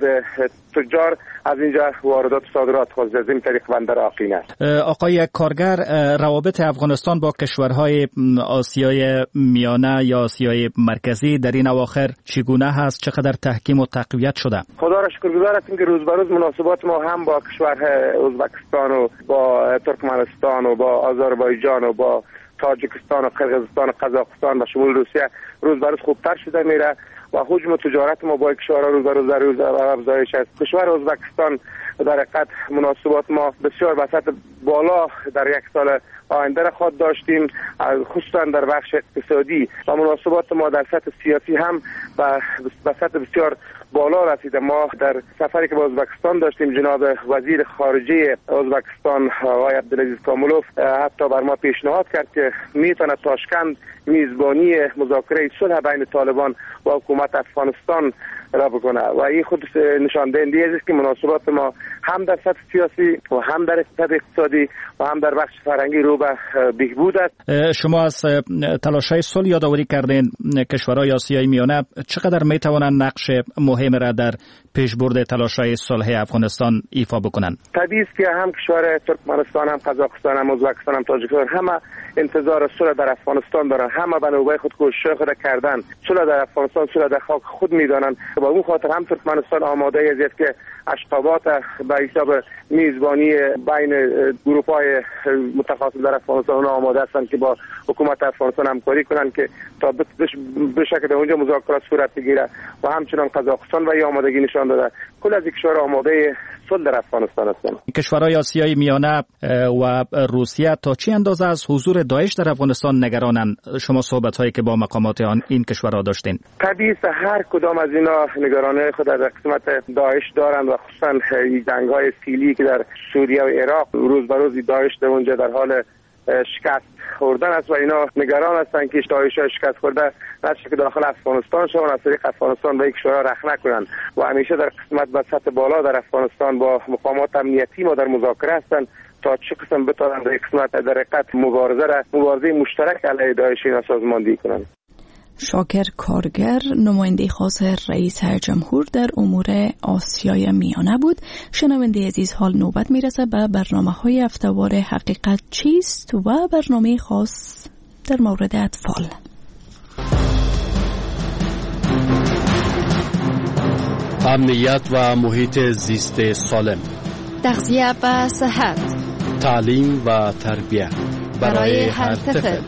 S3: تجار از اینجا واردات و صادرات خود از این طریق بندر آقینه است.
S4: آقای کارگر، روابط افغانستان با کشورهای آسیای میانه یا آسیای مرکزی در این اواخر چگونه هست؟ چقدر تحکیم و تقویت شده؟
S3: خدا را شکرگزار هستیم که روز به روز مناسبات ما هم با کشورهای ازبکستان و با ترکمنستان و با آذربایجان و با تاجیکستان و قرقیزستان و قزاقستان و شمول روسیه روز به روز خوبتر شده میره و حجم تجارت ما با کشورها روز به روز در روز افزایش است. کشور ازبکستان در حقیقت مناسبات ما بسیار به سطح بالا در یک سال آینده را خواهد داشتیم، خصوصا در بخش اقتصادی، و مناسبات ما در سطح سیاسی هم به سطح بسیار بالا رسیده. ما در سفری که به ازبکستان داشتیم، جناب وزیر خارجه ازبکستان آقای عبدالعزیز کاملوف حتی بر ما پیشنهاد کرد که میتونه تاشکند میزبانی مذاکره صلح بین طالبان و حکومت افغانستان را بکنه و این خود نشان دهنده است که مناسبات ما هم در سطح سیاسی و هم در سطح اقتصادی و هم در بخش فرهنگی رو به بهبود است.
S4: شما از تلاش‌های صلح یادآوری کردین. کشورهای آسیای میانه چقدر میتوانند نقش مهم را در پیشبرد تلاش‌های صلح افغانستان ایفا بکنند؟
S3: طبیعی است که هم کشور ترکمنستان، هم قزاقستان، هم ازبکستان، هم تاجیکستان همه انتظار صلح در افغانستان دارن، همه به نوبه خود کوشش خود کردن. صلح در افغانستان صلح در خاک خود میدانن. با اون خاطر هم ترکمنستان آماده است که اشقابات به حساب میزبانی بین گروه‌های متخاصم در افغانستان آماده هستند که با حکومت افغانستان همکاری کنند که تا بشه که اونجا مذاکرات صورت بگیره و همچنان قزاقستان و آمادگی نشان داده. کل از کشورها آماده صلح در افغانستان هستند.
S4: کشورهای آسیای میانه و روسیه تا چه اندازه از حضور داعش در افغانستان نگرانند؟ شما صحبت‌هایی که با مقامات آن این کشورها داشتین.
S3: طبیعی است هر کدام از اینا نگرانی خود در قسمت داعش دارند و خصوصا جنگ‌های فیلی که در سوریه و عراق روز به روز داعش در اونجا در حال شکست خوردن است و اینا نگران هستند که داعش شکست خورده نشه که داخل افغانستان شون از طریق افغانستان به یک کشور رخ نکنند و همیشه در قسمت به سطح بالا در افغانستان با مقامات امنیتی ما در مذاکره هستند تا چه قسم بتوانند در قسمت در حقیقت مبارزه را مبارزه مشترک علیه داعش اینا سازماندهی کنند.
S1: شاکر کارگر، نماینده خاص رئیس جمهور در امور آسیای میانه بود. شنونده عزیز، حال نوبت میرسه به برنامه‌های هفته‌وار حقیقت چیست و برنامه خاص در مورد اطفال.
S5: امنیت و محیط زیست سالم،
S7: تغذیه و صحت،
S5: تعلیم و تربیت برای هر طفل.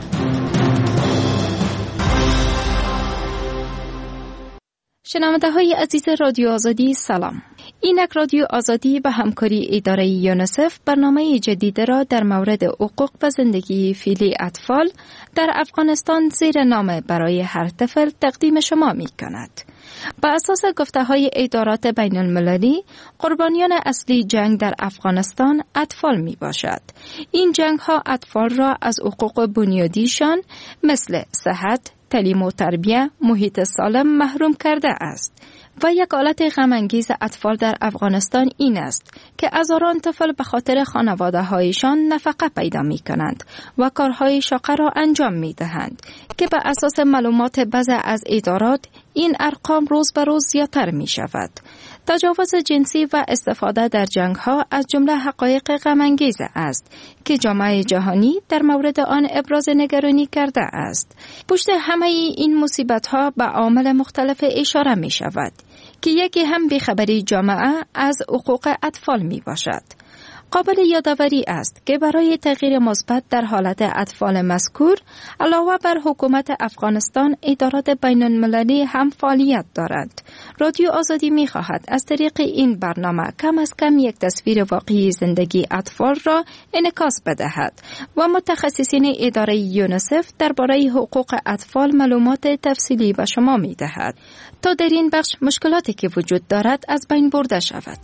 S7: شنونده های عزیز رادیو آزادی سلام. اینک رادیو آزادی به همکاری اداره یونیسف برنامه جدید را در مورد حقوق و زندگی فعلی اطفال در افغانستان زیر نام برای هر طفل تقدیم شما می کند. بر اساس گفته های ادارات بین المللی، قربانیان اصلی جنگ در افغانستان اطفال می باشد. این جنگ ها اطفال را از حقوق بنیادیشان مثل صحت، تعلیم و تربیت، محیط سالم محروم کرده است. و یک حالت غم‌انگیز اطفال در افغانستان این است که هزاران طفل به خاطر خانواده هایشان نفقه پیدا می کنند و کارهای شاقه را انجام می دهند که به اساس معلومات بعضی از ادارات این ارقام روز به روز زیادتر می شود. تجاوز جنسی و استفاده در جنگ ها از جمله حقایق غم‌انگیز است که جامعه جهانی در مورد آن ابراز نگرانی کرده است. پشت همه این مصیبت ها به عوامل مختلف اشاره می شود که یکی هم بیخبری جامعه از حقوق اطفال می باشد. قابل یادآوری است که برای تغییر مثبت در حالت اطفال مذکور علاوه بر حکومت افغانستان ادارات بین المللی هم فعالیت دارند. رادیو آزادی می خواهد از طریق این برنامه کم از کم یک تصویر واقعی زندگی اطفال را انعکاس بدهد و متخصصین اداره یونیسف درباره حقوق اطفال معلومات تفصیلی به شما می دهد تا در این بخش مشکلاتی که وجود دارد از بین برده شود.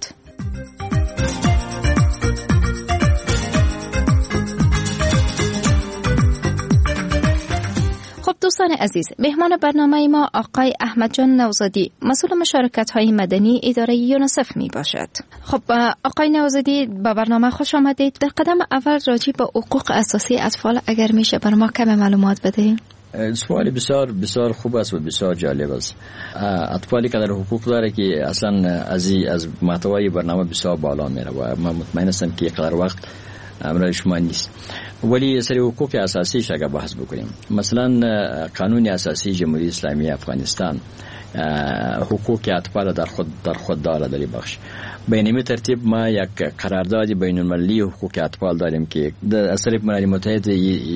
S7: خب دوستان عزیز، مهمان برنامه ما آقای احمد جان نوزادی، مسئول مشارکت های مدنی اداره یونیسف می باشد. خب آقای نوزادی، با برنامه خوش آمدید. در قدم اول راجع به حقوق اساسی اطفال اگر میشه بر ما کم معلومات بدهید.
S9: سوال بسیار بسیار خوب است و بسیار جالب است. اطفالی که در حقوق داره که اصلا از از محتوای برنامه بسیار بالا میره و من مطمئن هستم که قدر وقت امر شما نیست. ولی سری حقوق اساسیش اگر بحث بکنیم، مثلا قانون اساسی جمهوری اسلامی افغانستان حقوق اطفال در خود در خود داره در این بخش. به این ترتیب ما یک قرارداد بین المللی حقوق اطفال داریم که از طریق ملل متحد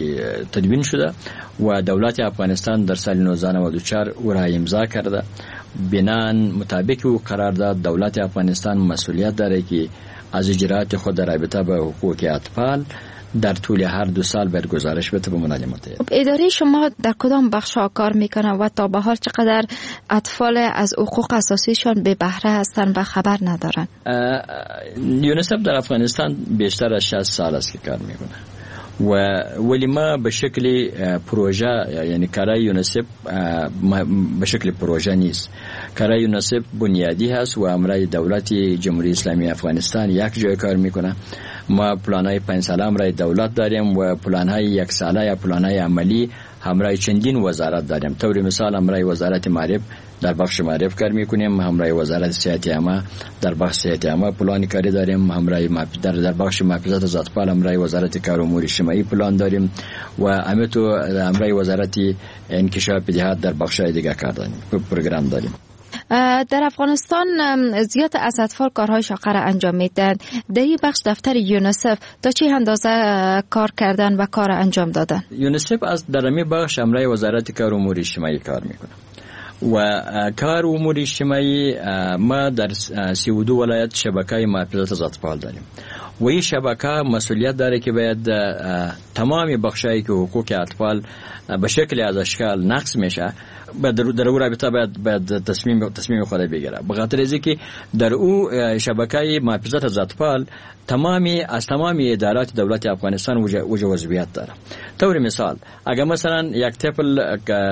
S9: تدوین شده و دولت افغانستان در سال نوزده نود و چهار او را امضا کرده بنان مطابق او قرارداد دولت افغانستان مسئولیت داره که از اجرات خود در رابطه با حقوق اطفال در طول هر دو سال بر گزارش بده به ملل متحد.
S7: اداره شما در کدام بخش‌ها کار میکنه و تا به حال چقدر اطفال از حقوق اساسیشان به بهره هستند و خبر ندارن؟
S9: یونیسف در افغانستان بیشتر از شصت سال است که کار میکنه و ولی ما به شکل پروژه، یعنی کارای یونیسف به شکل پروژه نیست. کارای یونیسف بنیادی هست و امرای دولت جمهوری اسلامی افغانستان یک جای کار میکنه. ما پلانای پنج ساله امرای دولت داریم و پلانهای یک ساله یا پلانهای عملی همراه چندین وزارت داریم. طور مثال همراه وزارت معرف در بخش معرف کار میکنیم، همراه وزارت صحت عامه در بخش صحت عامه پلان کاری داریم، همراه در در بخش محافظت از اطفال همراه وزارت کار و امور اجتماعی پلان داریم و همینطور همراه وزارت انکشاف بدهات در بخش دیگه کار داریم، پروگرام داریم.
S7: در افغانستان زیاد از اطفال کارهای شاقه را انجام میدن. در این بخش دفتر یونیسف تا چه اندازه کار کردن و کار انجام دادن؟
S9: یونیسف از در این بخش همراه وزارت کار و امور اجتماعی کار میکنه و کار و امور اجتماعی ما در سی و دو ولایت شبکه محافظت از اطفال داریم و این شبکه مسئولیت داره که باید تمام بخشایی که حقوق اطفال به شکل از اشکال نقض میشه در او رابطه باید باید تصمیم تصمیم خود بگیره. به خاطر اینکه در او شبکه محافظت از اطفال تمامی از تمامی ادارات دولت افغانستان وجه عضویت داره. طور مثال اگر مثلا یک طفل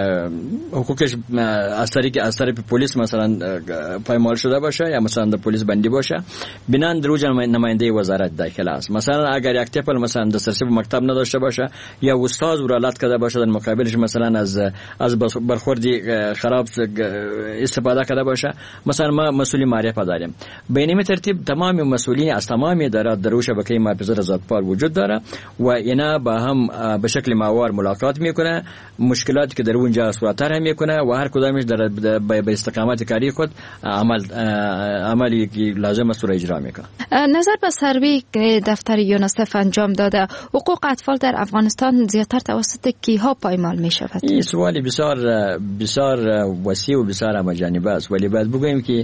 S9: حقوقش از طریق از طرف پلیس مثلا پایمال شده باشه یا مثلا در پلیس بندی باشه، بنان در اوج نماینده وزارت داخله است. مثلا اگر یک طفل مثلا دسترسی به مکتب نداشته باشه یا استاد ورالت کرده باشه در مقابلش مثلا از از برخوردی خراب استفاده کرده باشه، مثلا ما مسئولی معرفت داریم. به این ترتیب تمام مسئولین از تمام ادارات در شبکه محافظت از اطفال وجود داره و اینا با هم به شکل ماهوار ملاقات میکنه، مشکلاتی که در اونجا صورت هم میکنه و هر کدامش در به استقامت کاری خود عمل عملی که لازم است رو اجرا میکنه.
S7: نظر به سروی که دفتر یونیسف انجام داده، حقوق اطفال در افغانستان زیاتر توسط کیها پایمال میشود؟
S9: این سوالی بسیار بسیار وسیع و بسیار همه‌جانبه است، ولی باید بگویم که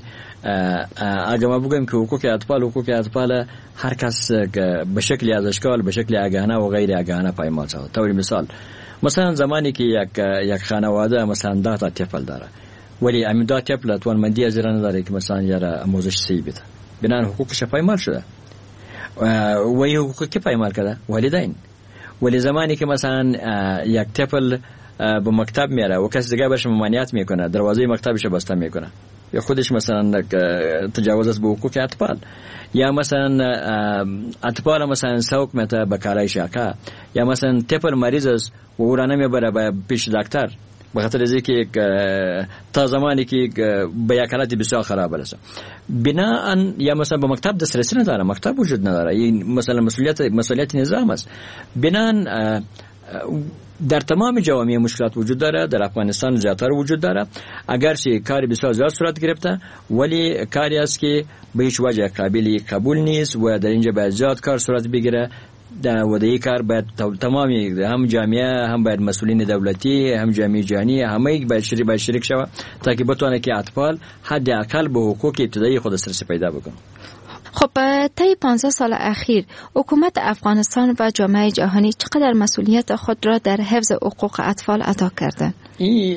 S9: اگر ما بگویم که حقوق اطفال حقوق اطفال هر کس به شکلی از اشکال به شکل آگاهانه و غیر آگاهانه پایمال شود. طور مثال مثلا زمانی که یک یک خانواده مثلا ده تا طفل داره ولی همین ده طفل توانمندی از ایران نداره که مثلا یه آموزش سی بده، بنابراین حقوقش پایمال شده. و این حقوق کی پایمال کرده؟ والدین. ولی زمانی که مثلا یک طفل به مکتب میره و کسی دیگه بهش ممانعت میکنه، دروازه مکتبش بسته میکنه، یا خودش مثلا تجاوز است به حقوق اطفال، یا مثلا اطفال مثلا سوق میته به کارهای شاقه، یا مثلا طفل مریض است و او را نمیبره به پیش دکتر به خاطر اینکه تا زمانی که به یک حالت بسیار خراب رسه، بناء یا مثلا به مکتب دسترسی نداره، مکتب وجود نداره، این مثلا مسئولیت مسئولیت نظام است. بناء در تمام جوامع مشکلات وجود داره، در افغانستان زیادتر وجود داره، اگرچه کاری بسیار زیاد صورت گرفته ولی کاری است که به هیچ وجه قابل قبول نیست و در اینجا باید زیاد کار صورت بگیره و در این کار باید تمامی هم جامعه هم باید مسئولین دولتی هم جامعه جهانی همه باید شریک باید شریک شود تا که بتونه که اطفال حداقل به حقوق ابتدایی خود دسترسی پیدا بکنن.
S7: خب طی پانزده سال اخیر حکومت افغانستان و جامعه جهانی چقدر مسئولیت خود را در حفظ حقوق اطفال ادا کردند؟
S9: این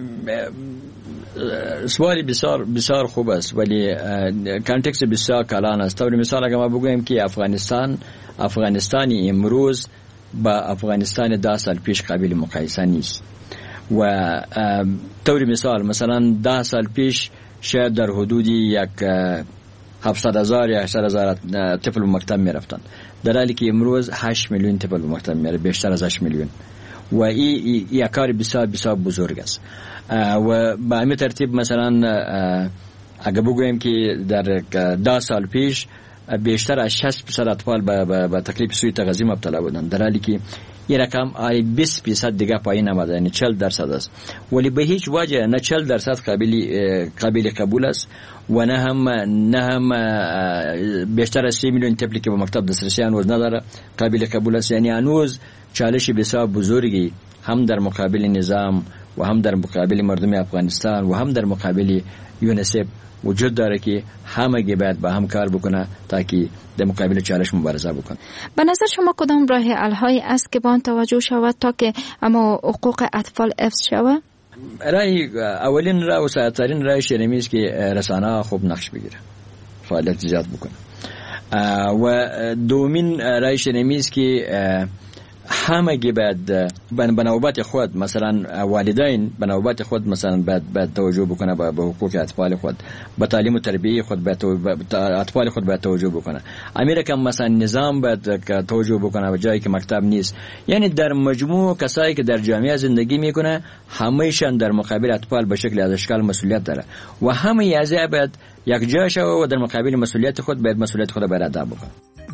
S9: سوالی بسیار بسیار خوب است ولی کانتکست بسیار کلان است. طور مثال اگر ما بگوییم که افغانستان افغانستانی امروز با افغانستان ده سال پیش قابل مقایسه نیست و طور مثال مثلا ده سال پیش شاید در حدود یک هفتصد هزار یا هشتصد هزار طفل به مکتب می رفتند، در حالی که امروز هشت میلیون طفل به مکتب می رفتند، بیشتر از هشت میلیون و این یک کار بسیار بسیار بزرگ است. و به همین ترتیب مثلا اگر بگوییم که در ده سال پیش بیشتر از شصت درصد اطفال به به تکلیف سوی تغذیه مبتلا بودند، در حالی که این رقم بیست درصد دیگه پایین آمده، یعنی چهل درصد است. ولی به هیچ وجه نه چهل درصد قابل قابل قبول است و نه هم نه هم بیشتر از سی میلیون طفلی که به مکتب دسترسی هنوز نداره قابل قبول است. یعنی هنوز چالش بسیار بزرگی هم در مقابل نظام و هم در مقابل مردم افغانستان و هم در مقابل یونیسف وجود داره که همگی باید با هم کار بکنه تا که در مقابل چالش مبارزه بکنه.
S7: به نظر شما کدام راه حل هایی است که با آن توجه شود تا که اما حقوق اطفال حفظ شود؟
S9: رای اولین راه و ساده‌ترین راه شنمی است که رسانه خوب نقش بگیره، فعالیت زیاد بکنه. و دومین راه شنمی است که همگی باید به نوبت خود، مثلا والدین به نوبت خود مثلا باید باید توجه بکنه به حقوق اطفال خود، به تعلیم و تربیت خود باید اطفال خود باید توجه بکنه. امیر کم مثلا نظام باید توجه بکنه به جایی که مکتب نیست. یعنی در مجموع کسایی که در جامعه زندگی میکنه همه‌شان در مقابل اطفال به شکل از اشکال مسئولیت داره و همه از باید یک جا شوه و در مقابل مسئولیت خود باید مسئولیت خود باید ادا بکنه.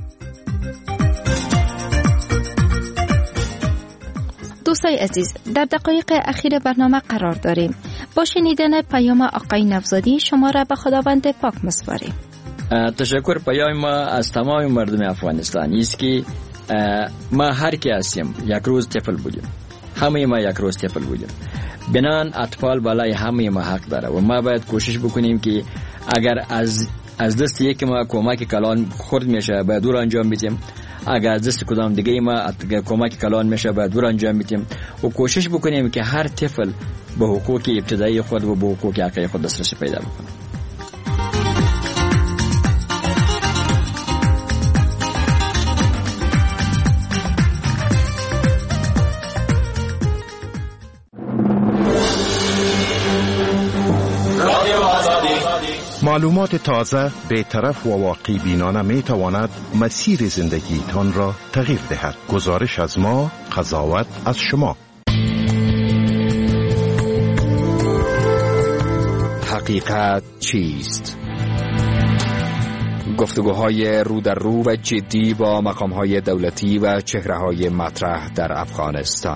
S7: دوستای عزیز، در دقایق اخیر برنامه قرار داریم. با شنیدن پیام آقای نوزادی شما را به خداوند پاک می‌سپاریم.
S9: تشکر. پیام ما از تمام مردم افغانستان است که ما هر کی هستیم یک روز طفل بودیم. همه ما یک روز طفل بودیم. بنان اطفال بالای همه ما حق داره و ما باید کوشش بکنیم که اگر از از دست یک ما کمک کلان خورد میشه باید دور انجام بدیم. اگر از دست کدام دیگه ما کمک کلان میشه باید دور انجام بدیم و کوشش بکنیم که هر طفل به حقوق ابتدایی خود و به حقوق حقیقی خود دسترسی پیدا بکنه.
S8: معلومات تازه، بی‌طرف و واقع بینانه می تواند مسیر زندگی تان را تغییر دهد. گزارش از ما، قضاوت از شما.
S10: حقیقت چیست؟ گفتگوهای رو در رو و جدی با مقام‌های دولتی و چهره‌های مطرح در افغانستان.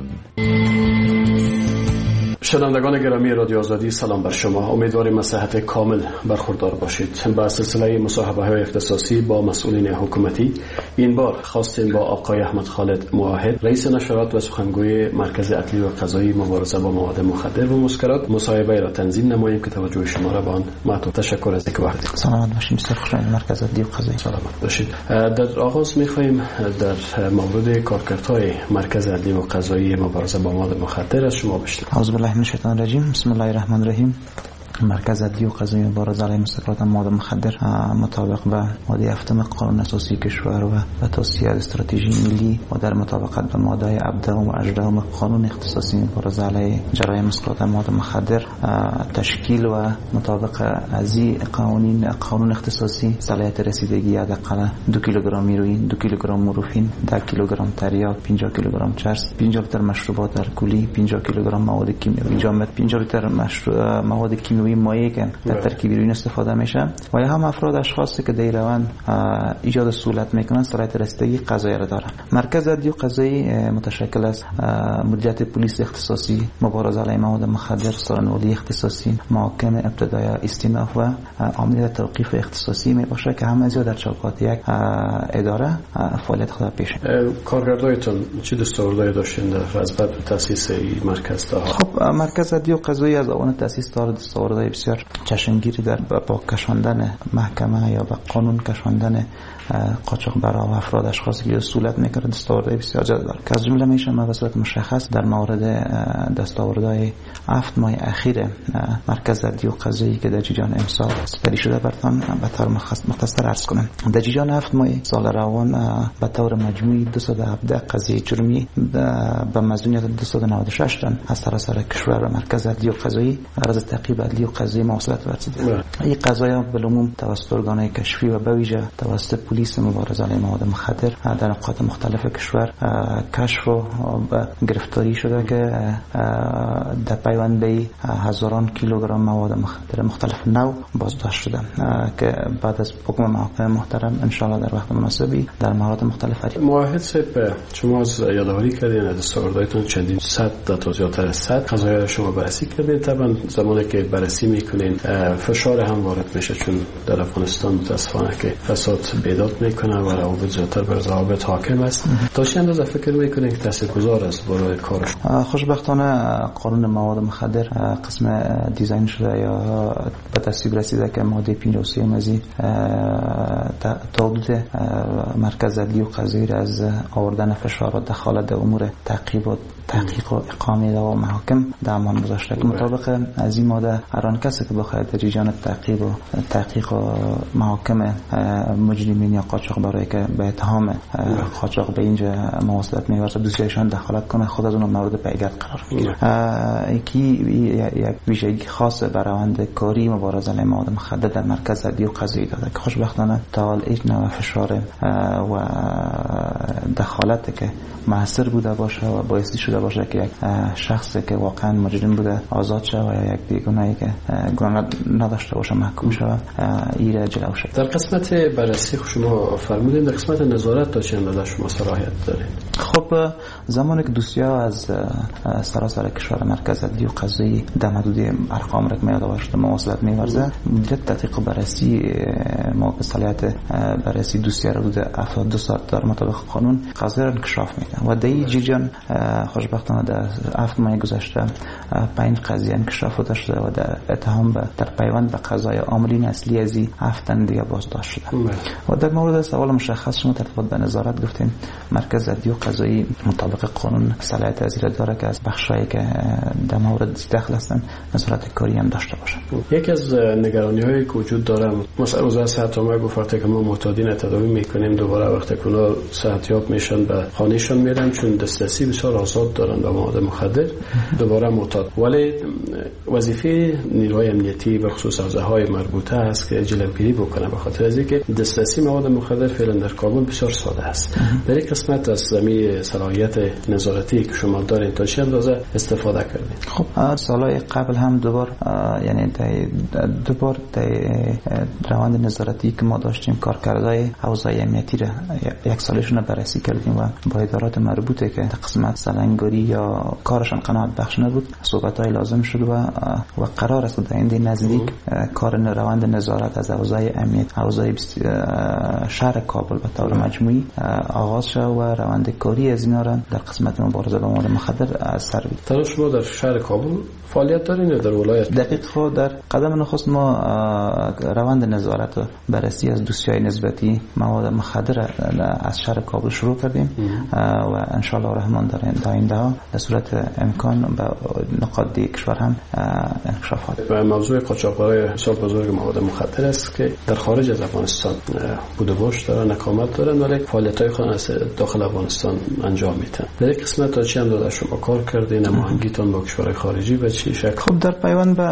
S11: شنوندگان گرامی رادیو آزادی، سلام بر شما. امیدواریم از صحت کامل برخوردار باشید. با سلسله مصاحبه‌های اختصاصی با مسئولین حکومتی این بار خواستیم با آقای احمد خالد موحد، رئیس نشرات و سخنگوی مرکز عدلی و قضایی مبارزه با مواد مخدر و مسکرات، مصاحبه را تنظیم نماییم که توجه شما را به آن معطوف. تشکر از اینکه وقت گذاشتید.
S24: سلامت باشید. بسیار خوشحالم. مرکز عدلی و قضایی.
S11: سلامت باشید. در آغاز می‌خواهیم در مورد کارکردهای مرکز عدلی و قضایی مبارزه با مواد مخدر از شما بشنویم.
S24: اعوذ بالله من الشیطان الرجیم. بسم الله الرحمن الرحیم. مرکز عدلی و قضایی مبارزه علیه مسکرات و مواد مخدر مطابق به ماده هفتم قانون اساسی کشور و به توصیه استراتژی ملی و در مطابقت به ماده هفده و هجده قانون اختصاصی مبارزه علیه جرایم مسکرات و مواد مخدر تشکیل و مطابق از قوانین قانون اختصاصی صلاحیت رسیدگی حداقل دو کیلوگرم هیروئین، دو کیلوگرم مورفین، ده کیلوگرم تریاک، پنجاه کیلوگرم چرس، پنجاه لیتر مشروبات الکلی، پنجاه کیلوگرم مواد کیمیایی جامد، پنجاه لیتر مواد کیمیایی مایع که در ترکیب هیروئین استفاده میشه و یا هم افراد اشخاصی که در روند ایجاد سهولت میکنن صلاحیت رسیدگی قضایی را دارن. مرکز عدلی و قضایی متشکل از مدیریت پلیس اختصاصی، مبارزه علیه مواد مخدر، سرانوردی اختصاصی، محاکم ابتدایی استیناف و عامل توقیف اختصاصی میباشه که همه از در چوکات یک اداره فعالیت خود پیش.
S11: کارگردانتون چه دستاوردهایی داشتین در از بعد تاسیس این مرکز تا؟
S24: خب مرکز عدلی و قضایی از آن تاسیس تا دستاوردهای بسیار چشمگیری در با کشاندن محکمه یا با قانون کشاندن قاچاقبرا و افراد اشخاصی که سهولت میکنه دستاوردهای بسیار زیاد داره که از جمله میشه به صورت مشخص در مورد دستاوردهای هفت ماه اخیر مرکز عدلی و قضایی که در جریان امسال سپری شده براتون به طور مختصر عرض کنم. در جریان هفت ماه سال روان به طور مجموعی دویست و هفده قضیه جرمی به مزنیت دویست و نود و شش تن از سراسر کشور و مرکز عدلی و قضایی غرض تعقیب عدلی و قضایی موصلت ورزیده. این قضایا به عموم توسط ارگان‌های کشفی و به ویژه توسط پلیس مبارزه علیه مواد مخدر در نقاط مختلف کشور کشف و گرفتاری شده که در پیوند به هزاران کیلوگرم مواد مخدر مختلف نوع بازداشت شده که بعد از حکم محکمه محترم ان شاء الله در وقت مناسبی در موارد مختلف فرید.
S11: موحد صاحب، شما از یادآوری کردین از دستاوردهایتون چندین صد تا زیادتر از صد قضایا شما بررسی کردین. طبعا زمانی که بررسی بررسی میکنین فشار هم وارد میشه، چون در افغانستان متاسفانه که فساد بیداد میکنه و روابط زیادتر بر ضوابط حاکم است. تا چه اندازه فکر میکنین که تاثیرگذار است برای کارش؟
S24: خوشبختانه قانون مواد مخدر قسم دیزاین شده یا به تصویب رسیده که ماده پنجاه و سه مزی تا حدود مرکز عدلی و قضایی از آوردن فشار و دخالت در امور تعقیب و تحقیق و اقامه و محاکم در امان گذاشته که مطابق از این ماده هر کسی که بخواهد در جریان تعقیب و تحقیق و محاکم مجرمین یا قاچاق برای که به اتهام قاچاق به اینجا مواصلت می‌ورزد دوستیشان دخالت کنه، خود از اون مورد پیگرد قرار میگیره. یکی یک ویژگی خاص بر روند کاری مبارزه علیه مواد مخدر در مرکز عدلی و قضایی داده که خوشبختانه تا حال هیچ نوع فشار و دخالت که مؤثر بوده باشه و باعث شده باشه که یک شخصی که واقعا مجرم بوده آزاد شود و یک بیگناهی که گناه نداشته باشه محکوم شود ایره جلو شد.
S11: در قسمت بررسی شما فرمودین در قسمت نظارت تا چه اندازه شما صلاحیت دارید؟
S24: خب زمانی که دوستی‌ها از سراسر کشور مرکز عدلی و قضایی در حدود ارقام را که میاد آورد مواصلت می‌ورزه، مدیریت تحقیق و بررسی ما به صلاحیت بررسی دوسیه را حدود هفتاد و دو ساعت در مطابق قانون قضایی را انکشاف میده و در این جریان خوشبختانه در هفت ماه گذشته پنج قضیه انکشاف داشته و در اتهام به در پیوند به قضای عاملین اصلی از این هفت تن دیگه بازداشت شده. و در مورد سوال مشخص شما ترتیبات به نظارت گفتیم مرکز عدلی و قضایی مطابق قانون صلاحیت از این داره که از بخشایی که در مورد دخل هستن نظارت کاری هم داشته باشه.
S11: یکی از نگرانی‌هایی که وجود داره مثلا وزارت صحت ما گفته که ما معتادین تداوی میکنیم، دوباره وقتی که اونا صحتیاب میشن به خانهشون میرن چون دسترسی بسیار آزاد دارن به مواد مخدر دوباره معتاد. ولی وظیفه نیروهای امنیتی به خصوص حوزه‌های مربوطه است که جلوگیری بکنه، به خاطر از اینکه دسترسی مواد مخدر فعلا در کابل بسیار ساده است. در این قسمت از زمین صلاحیت نظارتی که شما دارین تا چه اندازه استفاده کردید؟
S24: خب سالهای قبل هم دوبار یعنی دوبار در روند نظارتی که ما داشتیم کارکردهای حوزه امنیتی را یک سالشون بررسی کردیم و با ادارات مربوطه که قسمت سلنگاری یا کارشان قناعت بخش نبود صحبت‌های لازم شد و و قرار است در این نزدیک کار روند نظارت از حوزه امنیت حوزه شهر کابل به طور مجموعی آغاز شد و روند کاری از اینا را در قسمت مبارزه با مواد مخدر سر بید.
S11: تا شما در شهر کابل فعالیت دارین یا در ولایت؟
S24: دقیق خود در قدم نخست ما روند نظارت و بررسی از دوسیهای نسبتی مواد مخدر از شهر کابل شروع کردیم و ان شاء الله رحمان در آینده ها در صورت امکان به نقاط دیگر کشور هم انکشافات.
S11: و موضوع قاچاق‌های بسیار بزرگ مواد مخدر است که در خارج از افغانستان بوده باش دارن، اقامت دارن ولی فعالیت‌های خود از داخل افغانستان انجام میدن. در این قسمت تا چه اندازه شما کار کردین؟ هماهنگیتون با کشورهای خارجی به چه شکل؟
S24: خب در پیوند به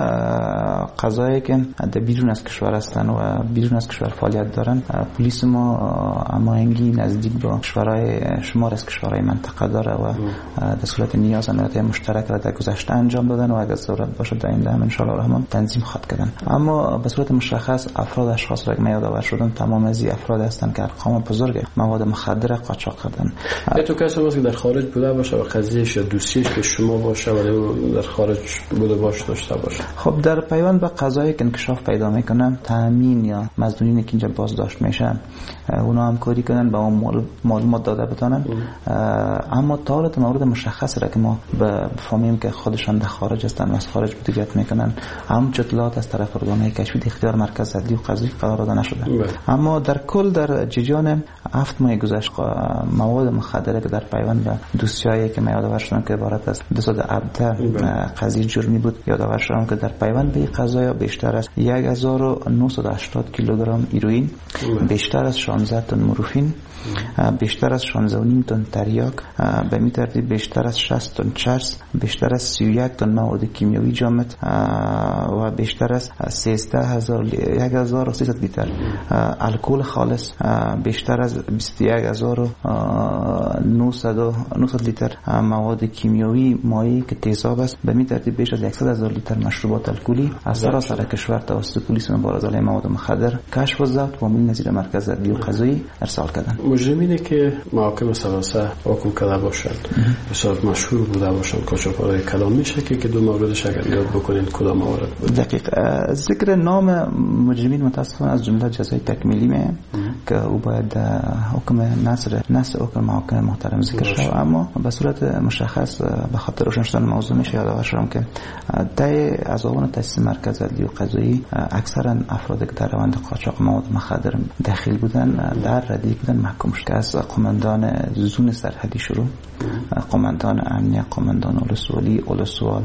S24: قضایی که در بیرون از کشور هستن و بیرون از کشور فعالیت دارن، پلیس ما هماهنگی نزدیک با کشورهای شمار از کشورهای منطقه داره و در صورت نیاز عملیات مشترک را در گذشته انجام دادن و اگر ضرورت باشه در آینده هم ان شاء الله رحمان تنظیم خواهد کردن. اما به صورت مشخص افراد اشخاص را که یادآور شدن تمام از افراد هستند که ارقام بزرگ مواد مخدر قاچاق کردن.
S11: تو کسی واسه در خارج بوده باشه و قضیهش یا دوسیش به شما باشه ولی در خارج بوده باشه داشته باشه.
S24: خب در پیوند به قضایی که انکشاف پیدا میکنن تامین یا مظنونین که اینجا بازداشت میشن اونا هم کاری کنن با اون معلومات داده بتونن. اما تا حالا مورد مشخص را که ما بفهمیم که خودشان در خارج هستن و از خارج مدیریت میکنن هم اطلاعات از طرف ارگانهای کشفی اختیار مرکز عدلی و قضایی قرار داده نشده. اما در کل در جریان هفت ماه گذشته مواد مخدره که در پیوند به دوسیایی که یادآور شدن که عبارت از دو صد و هفده قضیه جرمی بود یادآور شدن که در پیوند به قضایا بیشتر از هزار و نهصد و هشتاد کیلوگرم هیروئین، بیشتر از شانزده تن مورفین، بیشتر از شانزده و نیم تن تریاک، به می ترتیب بیشتر از شصت تن چرس، بیشتر از سی و یک تن مواد کیمیایی جامد و بیشتر از سیزده هزار و سیصد لیتر الکل خالص، بیشتر از بیست و یک هزار و نهصد لیتر مواد کیمیایی مایع که تیزاب است، به این ترتیب بیش از صد هزار لیتر مشروبات الکلی از سراسر کشور توسط پلیس مبارزه علیه مواد مخدر کشف و ضبط و امید نظیر مرکز عدلی و قضایی ارسال کردند.
S11: مجرمینی که محاکم سلاسه حکم کرده باشند بسیار مشهور بوده باشند، قاچاق‌های کلام میشه که که دو موردش اگر یاد بکنید کدام موارد بود؟
S24: دقیق ذکر نام مجرمین متاسفانه از جمله جزای تکمیلی می که او باید حکم نصر نصر حکم محاکم محترم ذکر شد، اما به صورت مشخص به خاطر روشن شدن موضوع میشه یادآور شدم که طی از آن تأسیس مرکز عدلی و قضایی اکثرا افرادی که در روند قاچاق مواد مخدر داخل بودن در ردیف بودن محکوم شد، که از قماندان زون سرحدی شروع، قماندان امنیت، قماندان اولسوالی، اولسوال،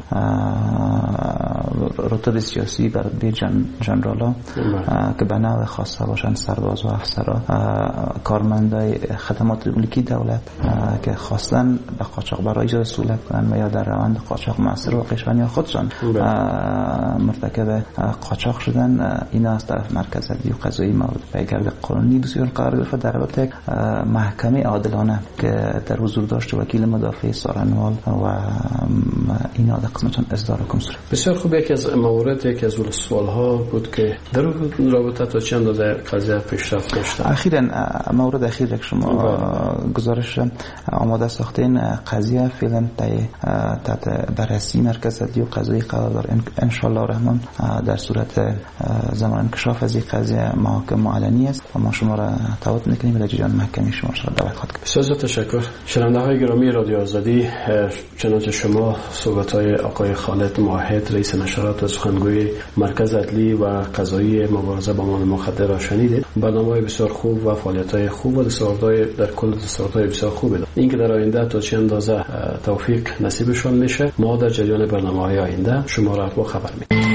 S24: رتبه سیاسی برای جنرالا که به نوع خاصه باشند، سرباز و افسران، کارمندای خدمات ملکی دولت که خواستن به قاچاق برای ایجاد سهولت کنند و یا در روند قاچاق مؤثر واقع شدن یا خودشان مرتکب قاچاق شدن، اینا از طرف مرکز عدلی و قضایی مورد پیگرد قانونی بسیار قرار گرفت در رابطه یک محکمه عادلانه که در حضور داشت وکیل مدافع سارنوال و اینا در قسمتشان اصدار حکم صورت.
S11: بسیار خوب. یکی از موارد یکی از سوال ها بود که در رابطه تا چند اندازه قضیه پیشرفت داشته؟
S24: اخیراً مورد اخیر که شما گزارش آماده ساختین قضیه فعلا تحت بررسی مرکز عدلی و قضایی قرار داره. ان شاء الله الرحمن در صورت زمان انکشاف از این قضیه محاکم علنی است و ما شما را دعوت می‌کنیم در جریان محکمه شما را دعوت خواهد کرد.
S11: بسیار تشکر. شنونده‌های گرامی رادیو آزادی، چنانچه شما صحبت‌های آقای خالد موحد رئیس نشرات و سخنگوی مرکز عدلی و قضایی مبارزه با مواد مخدر را شنیدید. برنامه‌های بسیار خوب و فعالیت‌های خوب و دستاوردهای در کل دستاوردهای بسیار خوبی دارند. اینکه در آینده تا چه اندازه توفیق نصیبشون میشه ما در جریان برنامه‌های آینده شما را با خبر می‌دیم.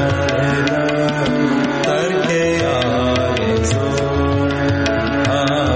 S12: Ah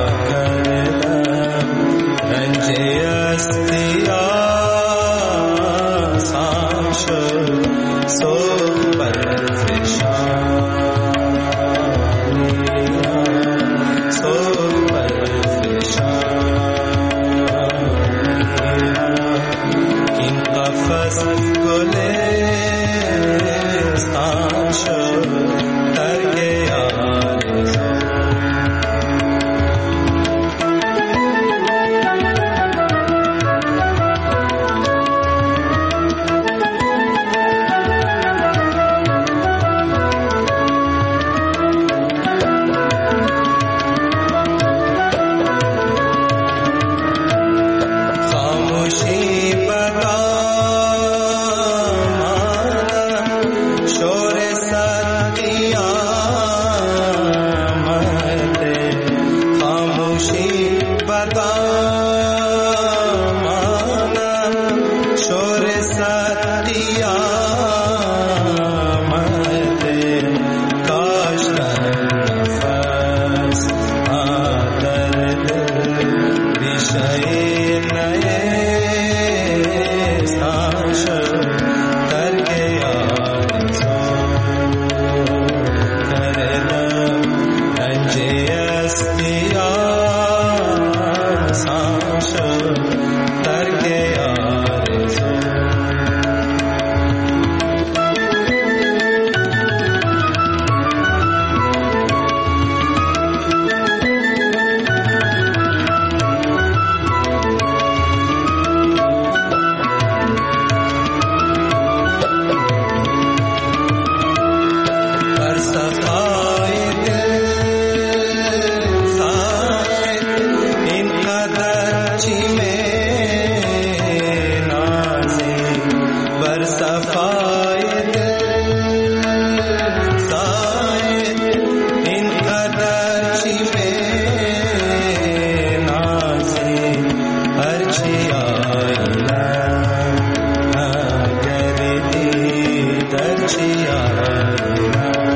S12: شهر